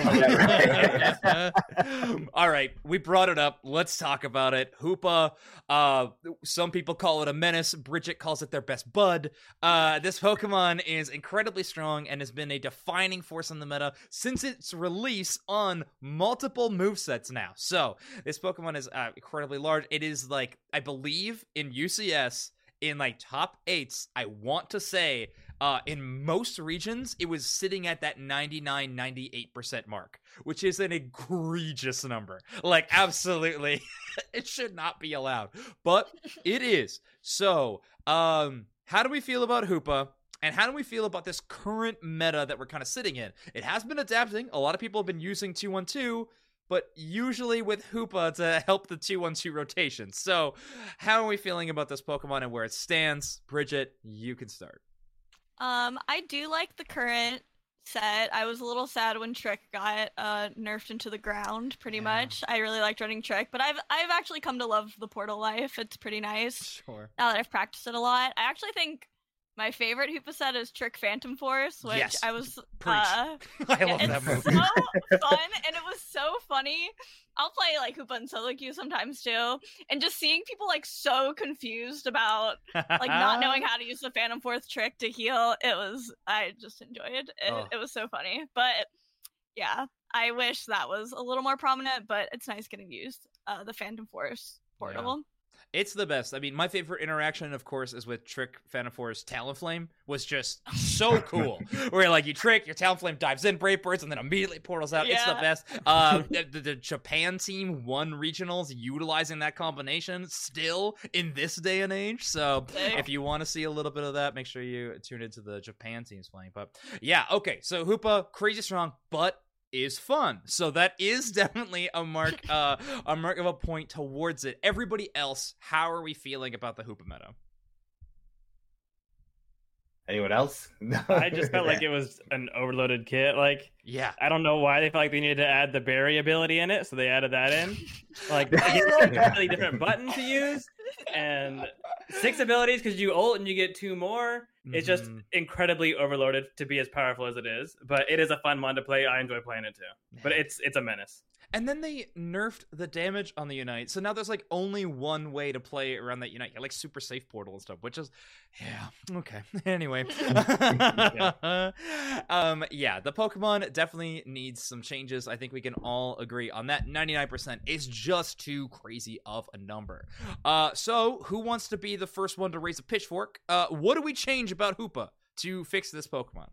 Anyway. All right, we brought it up. Let's talk about it. Hoopa, some people call it a menace. Bridget calls it their best bud. This Pokemon is incredibly strong and has been a defining force in the meta since its release on multiple movesets now. So this Pokemon is incredibly large. It is like, I believe in UCS, in like top 8s, I want to say, in most regions, it was sitting at that 99-98% mark, which is an egregious number. Like, absolutely, it should not be allowed, but it is. So, how do we feel about Hoopa? And how do we feel about this current meta that we're kind of sitting in? It has been adapting. A lot of people have been using 2-1-2, but usually with Hoopa to help the 2-1-2 rotation. So, how are we feeling about this Pokemon and where it stands? Bridget, you can start. I do like the current set. I was a little sad when Trick got nerfed into the ground, pretty much. I really liked running Trick, but I've actually come to love the Portal Life. It's pretty nice. Sure. Now that I've practiced it a lot. I actually think my favorite Hoopa set is Trick Phantom Force, which I was I love that move. So fun, and it was so funny. I'll play like Hoopa and solo queue sometimes too, and just seeing people like so confused about like not knowing how to use the Phantom Force trick to heal. I just enjoyed it. It was so funny. But yeah, I wish that was a little more prominent, but it's nice getting used. The Phantom Force portal. Yeah. It's the best. I mean, my favorite interaction, of course, is with Trick Phantom Force Talonflame. Was just so cool. Where like you trick, your Talonflame dives in, Brave Birds, and then immediately portals out. Yeah. It's the best. The Japan team won regionals utilizing that combination still in this day and age. So if you want to see a little bit of that, make sure you tune into the Japan teams playing. But yeah, okay. So Hoopa, crazy strong, but is fun. So that is definitely a mark of a point towards it. Everybody else, how are we feeling about the Hoopa meta? Anyone else? I just felt like it was an overloaded kit. Like, yeah, I don't know why they felt like they needed to add the berry ability in it, so they added that in. Like, it's a completely different button to use, and 6 abilities because you ult and you get 2 more. It's just incredibly overloaded to be as powerful as it is, but it is a fun one to play. I enjoy playing it too, but it's a menace. And then they nerfed the damage on the Unite, so now there's like only one way to play around that Unite. Like super safe portal and stuff, which is, yeah, okay. Anyway, yeah, the Pokemon definitely needs some changes. I think we can all agree on that. 99% is just too crazy of a number. So who wants to be the first one to raise a pitchfork? What do we change about Hoopa to fix this Pokemon?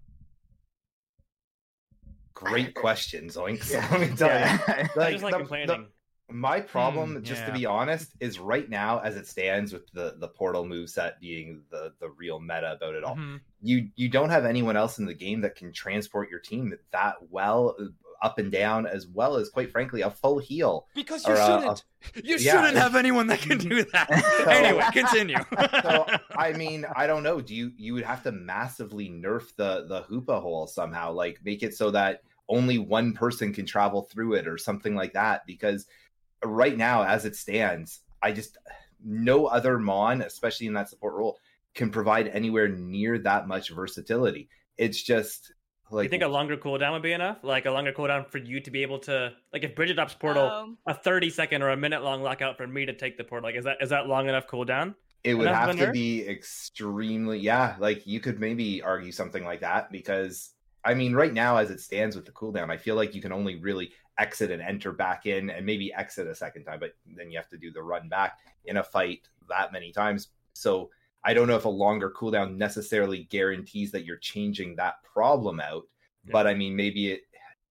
Great question, Zoinks. So let me tell you. I just like complaining. My problem, to be honest, is right now, as it stands with the portal moveset being the real meta about it all, you don't have anyone else in the game that can transport your team that well up and down, as well as, quite frankly, a full heal. Because you shouldn't. You shouldn't have anyone that can do that. So, anyway, continue. So, I mean, I don't know. You would have to massively nerf the Hoopa hole somehow, like make it so that only one person can travel through it or something like that. Because right now, as it stands, no other Mon, especially in that support role, can provide anywhere near that much versatility. It's just like, you think a longer cooldown would be enough? Like a longer cooldown for you to be able to, like if Bridget drops portal, a 30-second or a minute long lockout for me to take the portal. Like is that long enough cooldown? It would have to be extremely, like you could maybe argue something like that, because I mean, right now as it stands with the cooldown, I feel like you can only really exit and enter back in and maybe exit a second time, but then you have to do the run back in a fight that many times. So I don't know if a longer cooldown necessarily guarantees that you're changing that problem out, but I mean, maybe.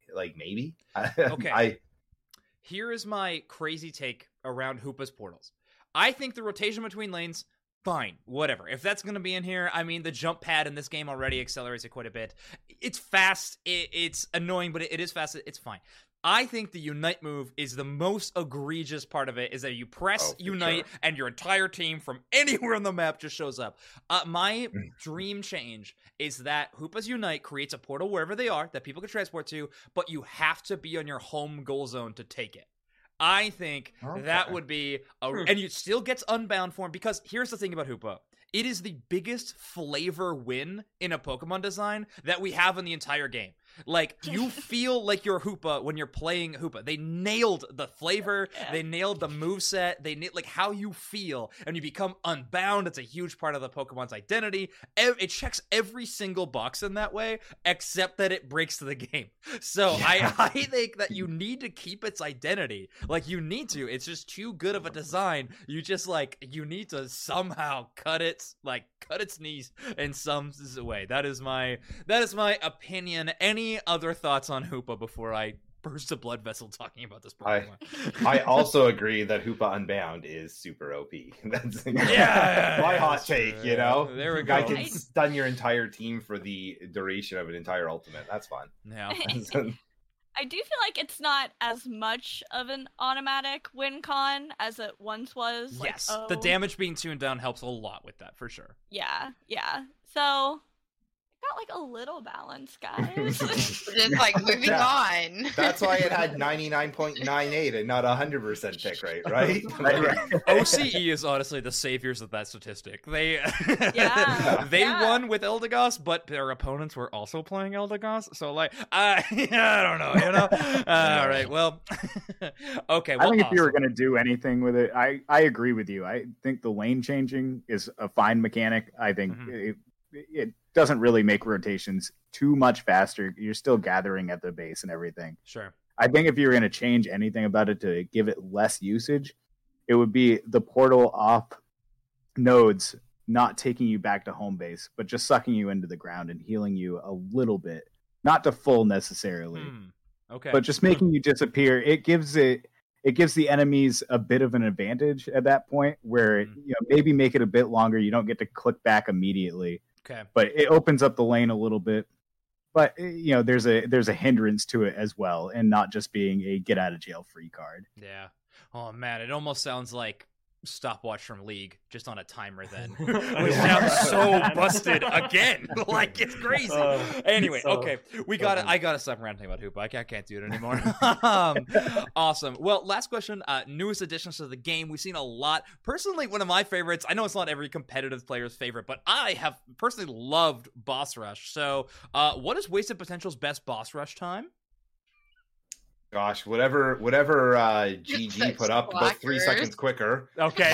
Okay. Here is my crazy take around Hoopa's portals. I think the rotation between lanes fine, whatever. If that's going to be in here, I mean, the jump pad in this game already accelerates it quite a bit. It's fast. It's annoying, but it is fast. It's fine. I think the Unite move is the most egregious part of it, is that you press Unite and your entire team from anywhere on the map just shows up. My dream change is that Hoopa's Unite creates a portal wherever they are that people can transport to, but you have to be on your home goal zone to take it. I think that would be and it still gets unbound form, because here's the thing about Hoopa. It is the biggest flavor win in a Pokemon design that we have in the entire game. Like, you feel like you're Hoopa when you're playing Hoopa. They nailed the flavor, they nailed the moveset, they nailed, like, how you feel, and you become unbound. It's a huge part of the Pokemon's identity. It checks every single box in that way, except that it breaks the game. So I think that you need to keep its identity. Like, you need to. It's just too good of a design. You just, like, you need to somehow cut its knees in some way. That is my opinion. Any other thoughts on Hoopa before I burst a blood vessel talking about this Pokemon? I also agree that Hoopa Unbound is super OP. That's my hot take, you know? There we go. I can stun your entire team for the duration of an entire ultimate. That's fun. Yeah. I do feel like it's not as much of an automatic win con as it once was. Yes, the damage being tuned down helps a lot with that, for sure. Yeah. So, got like a little balance, guys. Just like moving on. That's why it had 99.98 and not 100% pick rate, right? OCE is honestly the saviors of that statistic. They won with Eldegoss, but their opponents were also playing Eldegoss. So, like, I don't know, you know? All right, well, okay. Well, I think if you were going to do anything with it, I agree with you. I think the lane changing is a fine mechanic. I think it doesn't really make rotations too much faster. You're still gathering at the base and everything. Sure. I think if you're going to change anything about it to give it less usage, it would be the portal off nodes not taking you back to home base, but just sucking you into the ground and healing you a little bit. Not to full necessarily. Okay. But just making you disappear. It gives the enemies a bit of an advantage at that point, where maybe make it a bit longer. You don't get to click back immediately. Okay. But it opens up the lane a little bit. But there's a hindrance to it as well, and not just being a get out of jail free card. Yeah. Oh man, it almost sounds like Stopwatch from League, just on a timer then. Which sounds so busted again. Like, it's crazy. Anyway, okay. I gotta stop ranting about Hoopa. I can't do it anymore. Awesome. Well, last question. Newest additions to the game. We've seen a lot. Personally, one of my favorites, I know it's not every competitive player's favorite, but I have personally loved Boss Rush. So, what is Wasted Potential's best Boss Rush time? Gosh, whatever GG put up about 3 seconds quicker. Okay.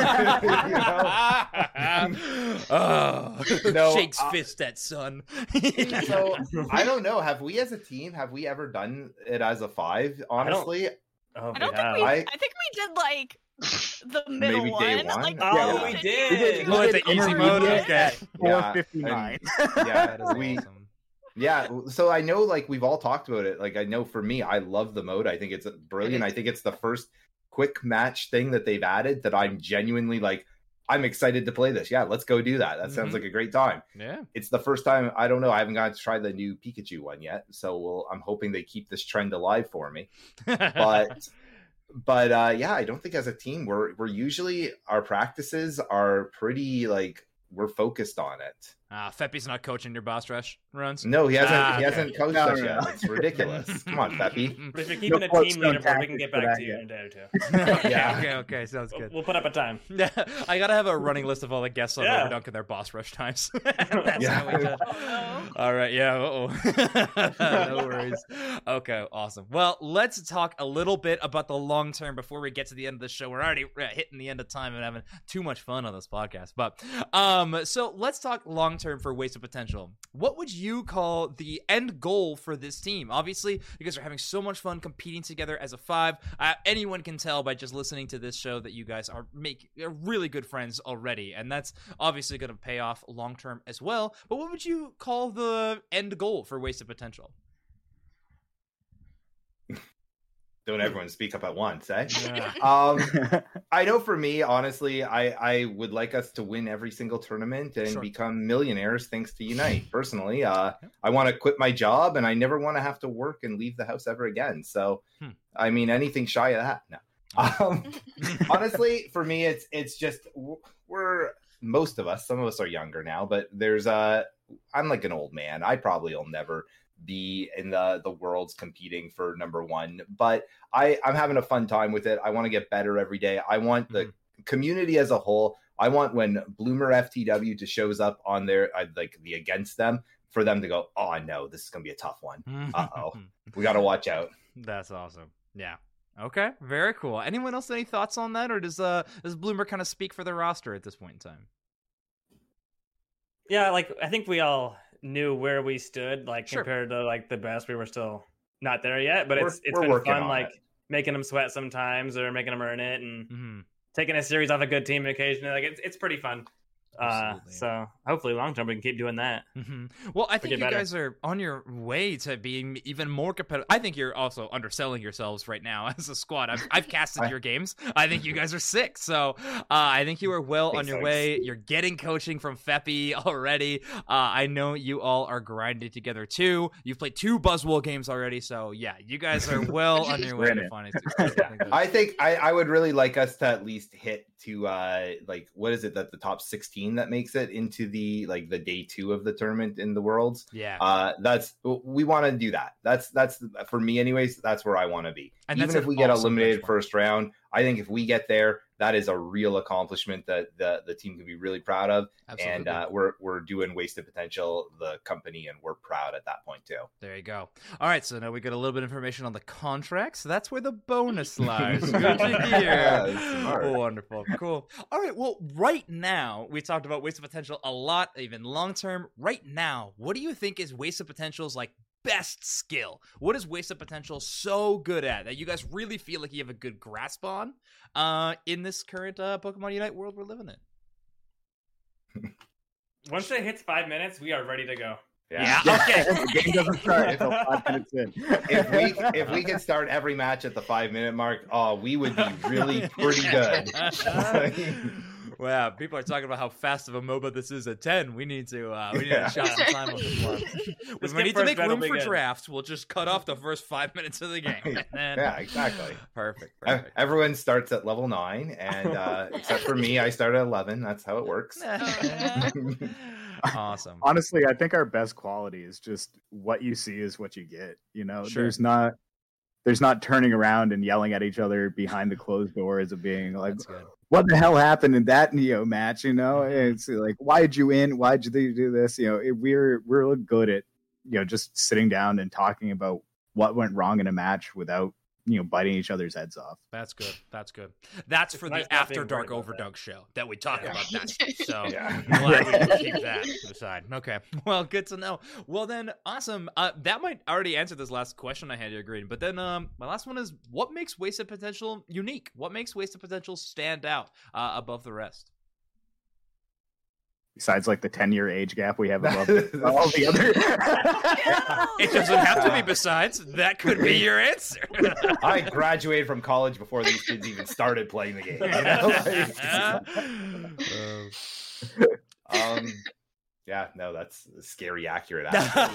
Shakes fist at Sun. So I don't know. Have we as a team, ever done it as a 5? Honestly, I think we did like the middle maybe day one. one. Like, we did. Oh, the easy mode. Okay. 459. That is awesome. Yeah, so I know, like, we've all talked about it. Like, I know for me, I love the mode. I think it's brilliant. I think it's the first quick match thing that they've added that I'm genuinely, like, I'm excited to play this. Yeah, let's go do that. That sounds like a great time. Yeah. It's the first time, I don't know, I haven't gotten to try the new Pikachu one yet. So I'm hoping they keep this trend alive for me. But yeah, I don't think as a team, we're usually, our practices are pretty, like, we're focused on it. Feppy's not coaching your Boss Rush runs? No, he hasn't coached us yet. It's ridiculous. Come on, Feppy. But if you're keeping a team leaderboard, we can get back to you in a day or two. Yeah. Okay. Sounds good. We'll put up a time. I gotta have a running list of all the guests on Overdunk and their Boss Rush times. That's how we do. All right. Yeah. No worries. Okay. Awesome. Well, let's talk a little bit about the long term before we get to the end of the show. We're already hitting the end of time and having too much fun on this podcast. But so let's talk long term for Wasted Potential. What would you call the end goal for this team? Obviously, you guys are having so much fun competing together as a 5. Anyone can tell by just listening to this show that you guys are really good friends already, and that's obviously going to pay off long term as well. But what would you call the end goal for Wasted Potential? Don't everyone speak up at once, eh? Yeah. I know for me, honestly, I would like us to win every single tournament and become millionaires thanks to Unite. Personally, I want to quit my job and I never want to have to work and leave the house ever again. So, I mean, anything shy of that, no. Honestly, for me, it's just we're most of us. Some of us are younger now, but I'm like an old man. I probably will never be in the worlds competing for number one, but I'm having a fun time with it. I want to get better every day. I want the community as a whole. I want when Bloomer FTW just shows up on their like the against them, for them to go, oh no, this is gonna be a tough one. We got to watch out. That's awesome. Yeah. Okay. Very cool. Anyone else any thoughts on that, or does Bloomer kind of speak for the roster at this point in time? Yeah, like I think we all knew where we stood, like compared to like the best. We were still not there yet, but it's been fun, like making them sweat sometimes or making them earn it, and taking a series off a good team occasionally. Like it's pretty fun. So hopefully long term we can keep doing that. Well, I think you guys are on your way to being even more competitive. I think you're also underselling yourselves right now as a squad. I've casted your games. I think you guys are sick. So I think you are well on your way. You're getting coaching from Feppy already. I know you all are grinding together too. You've played 2 Buzzwole games already. So yeah, you guys are well on your way to finding success. I think I would really like us to at least hit to like, what is it, that the top 16 that makes it into the day 2 of the tournament in the Worlds. We want to do that. That's for me anyways. That's where I want to be. And even if we get eliminated first round, I think if we get there, that is a real accomplishment that the team can be really proud of. Absolutely. And we're doing Wasted Potential, the company, and we're proud at that point too. There you go. All right, so now we got a little bit of information on the contracts. That's where the bonus lies. Good to hear. Wonderful. Cool. All right, well, right now, we talked about Wasted Potential a lot, even long-term. Right now, what do you think is Wasted Potential's best skill? What is Wasted Potential so good at that you guys really feel like you have a good grasp on in this current Pokemon Unite world we're living in? Once it hits 5 minutes, we are ready to go. Yeah. Okay. The game doesn't start until 5 minutes in. If we could start every match at the 5-minute mark, we would be really pretty good. Wow, people are talking about how fast of a MOBA this is at 10. We need to shot some time on this one. We need to make room for drafts. We'll just cut off the first 5 minutes of the game. Yeah, exactly. Perfect. Everyone starts at level 9, and except for me, I start at 11. That's how it works. Awesome. Honestly, I think our best quality is just what you see is what you get. There's not turning around and yelling at each other behind the closed doors of being like, what the hell happened in that Neo match? It's like, why'd you in? Why'd you do this? We're good at, just sitting down and talking about what went wrong in a match without, biting each other's heads off. That's good. That's for the After Dark Overdunk show that we talk about that stuff. So glad we can keep that to the side. Okay. Well, good to know. Well then, awesome. That might already answer this last question I had here, Green. But then my last one is, what makes Wasted Potential unique? What makes Wasted Potential stand out above the rest? Besides, the 10-year age gap we have above all the other. It doesn't have to be besides. That could be your answer. I graduated from college before these kids even started playing the game. Yeah, no, that's scary accurate.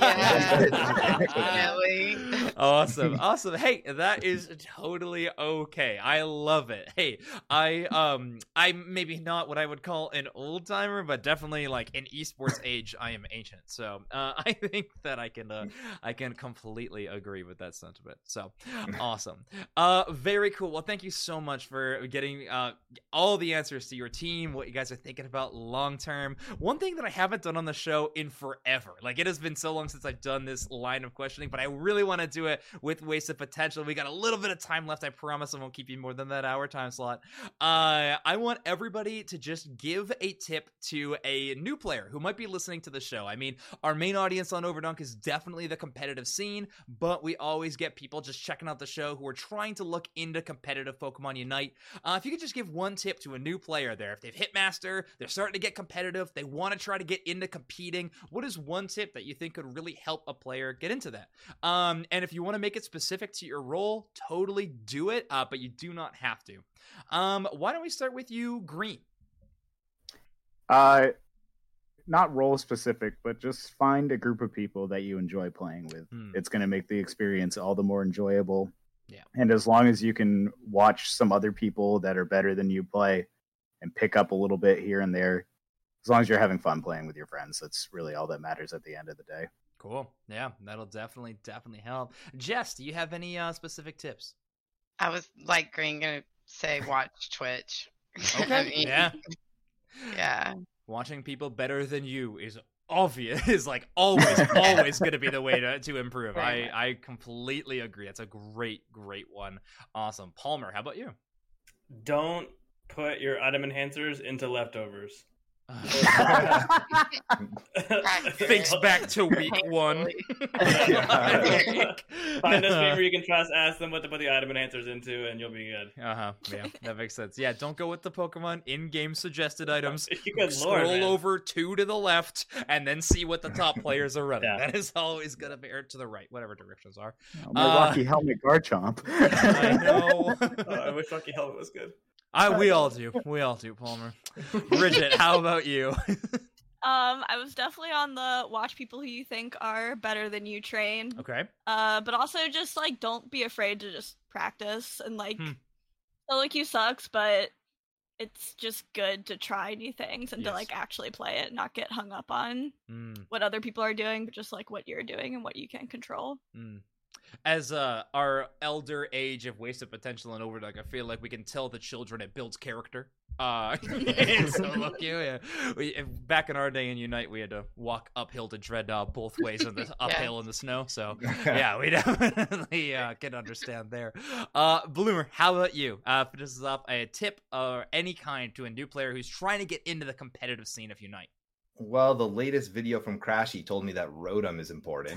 Awesome. Hey, that is totally okay. I love it. Hey, I'm maybe not what I would call an old timer, but definitely in esports age, I am ancient. So I think that I can completely agree with that sentiment. So awesome. Very cool. Well, thank you so much for getting all the answers to your team, what you guys are thinking about long term. One thing that I haven't done on the show in forever, it has been so long since I've done this line of questioning, but I really want to do it with Wasted Potential. We got a little bit of time left. I promise I won't keep you more than that hour time slot. I want everybody to just give a tip to a new player who might be listening to the show. I mean, our main audience on Overdunk is definitely the competitive scene, but we always get people just checking out the show who are trying to look into competitive Pokemon Unite. If you could just give one tip to a new player there, if they've hit Master, they're starting to get competitive, they want to try to get into competing, what is one tip that you think could really help a player get into that? And if you want to make it specific to your role, totally do it, but you do not have to. Why don't we start with you, Green? Not role specific, but just find a group of people that you enjoy playing with. It's going to make the experience all the more enjoyable. Yeah. And as long as you can watch some other people that are better than you play and pick up a little bit here and there, as long as you're having fun playing with your friends, that's really all that matters at the end of the day. Cool. Yeah, that'll definitely help. Jess, do you have any specific tips? I was like Green gonna say watch Twitch. Okay. I mean, yeah. Yeah. Watching people better than you is obvious, is like always going to be the way to improve. I completely agree. That's a great one. Awesome. Palmer, how about you? Don't put your item enhancers into leftovers. Thinks back to week 1. Find a streamer you can trust, ask them what to put the item enhancers into, and you'll be good. Yeah, that makes sense. Yeah, don't go with the Pokemon in-game suggested items. Scroll over 2 to the left, and then see what the top players are running. Yeah. That is always gonna be to the right, whatever directions are. My Rocky Helmet Garchomp. I know. I wish Rocky Helmet was good. We all do, Palmer. Bridget, how about you? I was definitely on the watch people who you think are better than you train. Okay. But also just like don't be afraid to just practice and like solo queue sucks, but it's just good to try new things and to like actually play it, not get hung up on what other people are doing, but just like what you're doing and what you can control. As our elder age of wasted potential and overdog, I feel like we can tell the children it builds character. Solo queue, yeah. Back in our day in Unite, we had to walk uphill to Dreadnought both ways in the uphill in the snow. So yeah, we definitely can understand there. Bloomer, how about you? This is up a tip or any kind to a new player who's trying to get into the competitive scene of Unite. Well, the latest video from Crashy told me that Rotom is important.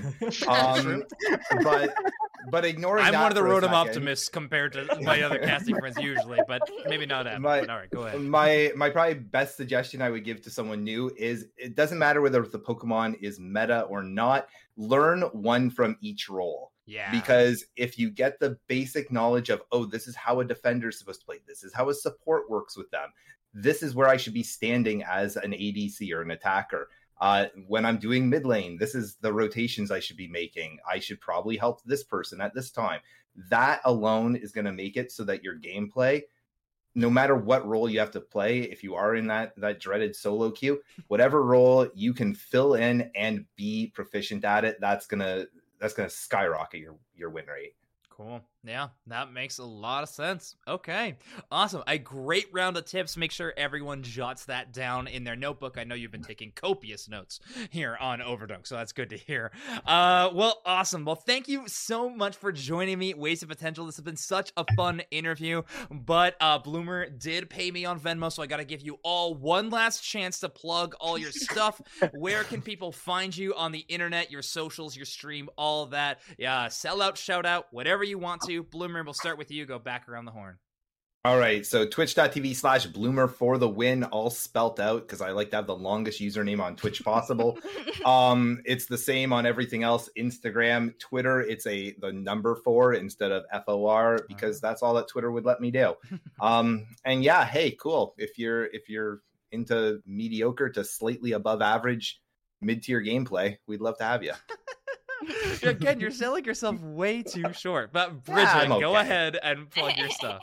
But ignoring I'm that one of the for a Rotom second, optimists compared to my other casting friends usually, but maybe not that. But all right, go ahead. My probably best suggestion I would give to someone new is it doesn't matter whether the Pokemon is meta or not. Learn one from each role. Yeah. Because if you get the basic knowledge of, oh, this is how a defender is supposed to play, this is how a support works with them, this is where I should be standing as an ADC or an attacker. When I'm doing mid lane, this is the rotations I should be making. I should probably help this person at this time. That alone is going to make it so that your gameplay, no matter what role you have to play, if you are in that dreaded solo queue, whatever role you can fill in and be proficient at it, that's gonna skyrocket your win rate. Cool. Yeah, that makes a lot of sense. Okay, awesome. A great round of tips. Make sure everyone jots that down in their notebook. I know you've been taking copious notes here on Overdunk, so that's good to hear. Well, awesome. Well, thank you so much for joining me. Wasted Potential. This has been such a fun interview, but Bloomer did pay me on Venmo, so I got to give you all one last chance to plug all your stuff. Where can people find you on the internet, your socials, your stream, all that? Yeah, sell out, shout out, whatever you want to. Bloomer, we'll start with you. Go back around the horn. All right, so twitch.tv/Bloomer for the win, all spelt out because I like to have the longest username on Twitch possible. It's the same on everything else. Instagram, Twitter, it's the number 4 instead of FOR because that's all that Twitter would let me do. And yeah, hey, cool. If you're into mediocre to slightly above average mid-tier gameplay, we'd love to have you. Again, you're selling yourself way too short. But Bridget, go ahead and plug your stuff.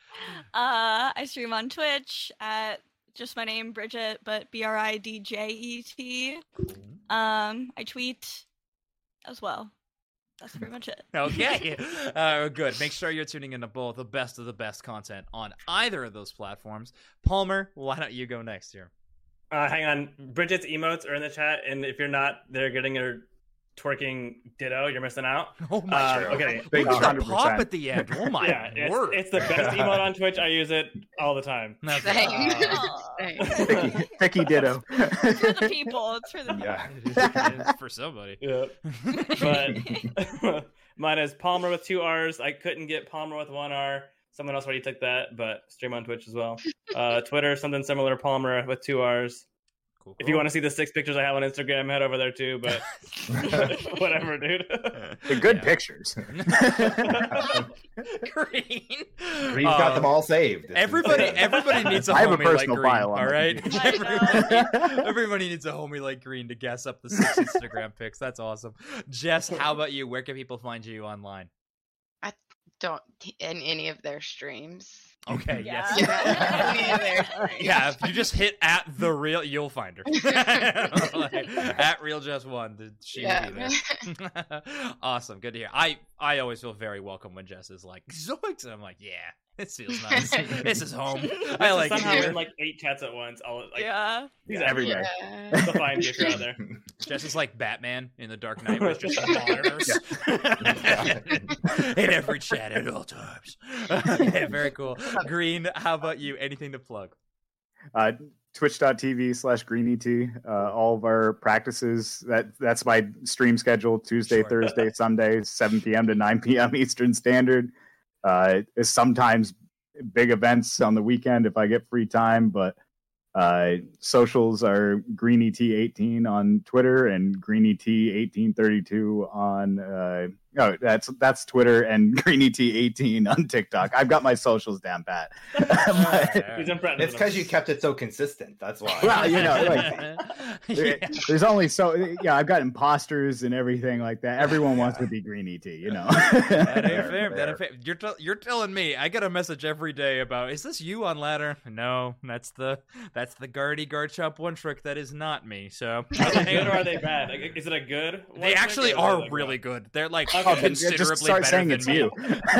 I stream on Twitch at just my name, Bridget, but BRIDJET. I tweet as well. That's pretty much it. Okay. Good. Make sure you're tuning into both the best of the best content on either of those platforms. Palmer, why don't you go next here? Hang on. Bridget's emotes are in the chat, and if you're not there getting her twerking ditto, you're missing out. Oh my god. Okay. Big 100%. Pop at the end. Oh my word. It's the best emote on Twitch. I use it all the time. Picky ditto. It's for the people. It's for the people. Yeah. It is for somebody. Yep. But mine is Palmer with 2 R's. I couldn't get Palmer with 1 R. Someone else already took that, but stream on Twitch as well. Twitter, something similar, Palmer with 2 R's. Cool. If you want to see the 6 pictures I have on Instagram, head over there too. But whatever, dude. The good pictures. Green. Green's got them all saved. Everybody needs a I have a homie like personal Green. bio on All right. I Everybody needs a homie like Green to gas up the 6 Instagram pics. That's awesome. Jess, how about you? Where can people find you online? I don't in any of their streams. Okay, Yeah. yes. Yeah, if you just hit at the real, you'll find her. At real just one, she will be there. Awesome, good to hear. I always feel very welcome when Jess is like Zoinks, and I'm like, yeah, this feels nice. This is home. I like somehow it. in like 8 chats at once. He's everywhere. They'll find you if you're out there. Jess is like Batman in The Dark Knight, where it's just monitors in every chat at all times. Yeah, very cool. Green, how about you? Anything to plug? Twitch.tv/GreenET. All of our practices, that's my stream schedule, Tuesday, Sure. Thursday, Sunday, 7 p.m. to 9 p.m. Eastern Standard. Sometimes big events on the weekend if I get free time, but socials are GreenET18 on Twitter and GreenET1832 on that's Twitter, and GreenET18 on TikTok. I've got my socials down pat. It's because you kept it so consistent. That's why. Well, there's only I've got imposters and everything like that. Everyone wants to be GreenET, That ain't fair. That ain't fair. You're telling me I get a message every day about, is this you on ladder? No, that's the Guardy Garchomp one trick. That is not me. So Are they good or are they bad? Like, is it a good one? they actually are really good. They're like considerably just start better saying than it's me. you.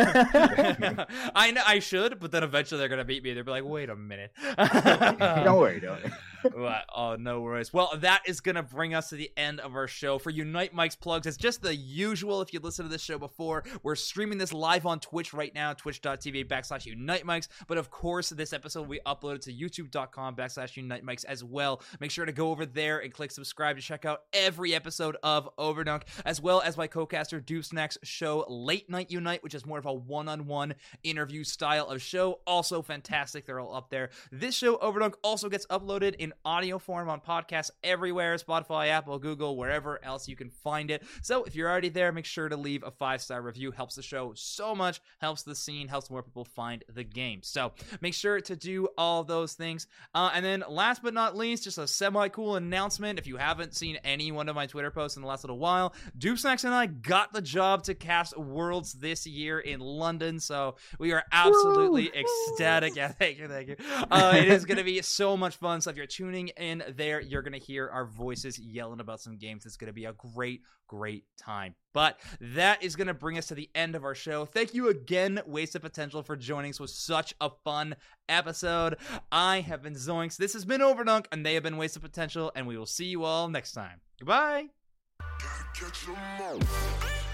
I know I should, but then eventually they're gonna beat me. They'll be like, wait a minute. Don't worry. Oh, no worries. Well, that is going to bring us to the end of our show. For Unite Mike's plugs, it's just the usual. If you listened to this show before, we're streaming this live on Twitch right now, twitch.tv/Unite Mikes. But of course, this episode will be uploaded to youtube.com/Unite Mikes as well. Make sure to go over there and click subscribe to check out every episode of Overdunk, as well as my co-caster Doofsnack's show, Late Night Unite, which is more of a one-on-one interview style of show. Also fantastic. They're all up there. This show, Overdunk, also gets uploaded in audio form on podcasts everywhere, Spotify, Apple, Google, wherever else you can find it. So if you're already there, make sure to leave a 5-star review. Helps the show so much, helps the scene, helps more people find the game. So make sure to do all those things. And then last but not least, just a semi-cool announcement. If you haven't seen any one of my Twitter posts in the last little while, Doofsnacks and I got the job to cast Worlds this year in London, so we are absolutely ecstatic. Yeah, thank you. It is going to be so much fun. So if you're tuning in there, you're going to hear our voices yelling about some games. It's going to be a great time. But that is going to bring us to the end of our show. Thank you again, Wasted Potential, for joining us with such a fun episode. I have been Zoinks. This has been Overdunk, and they have been Wasted Potential, and we will see you all next time. Goodbye.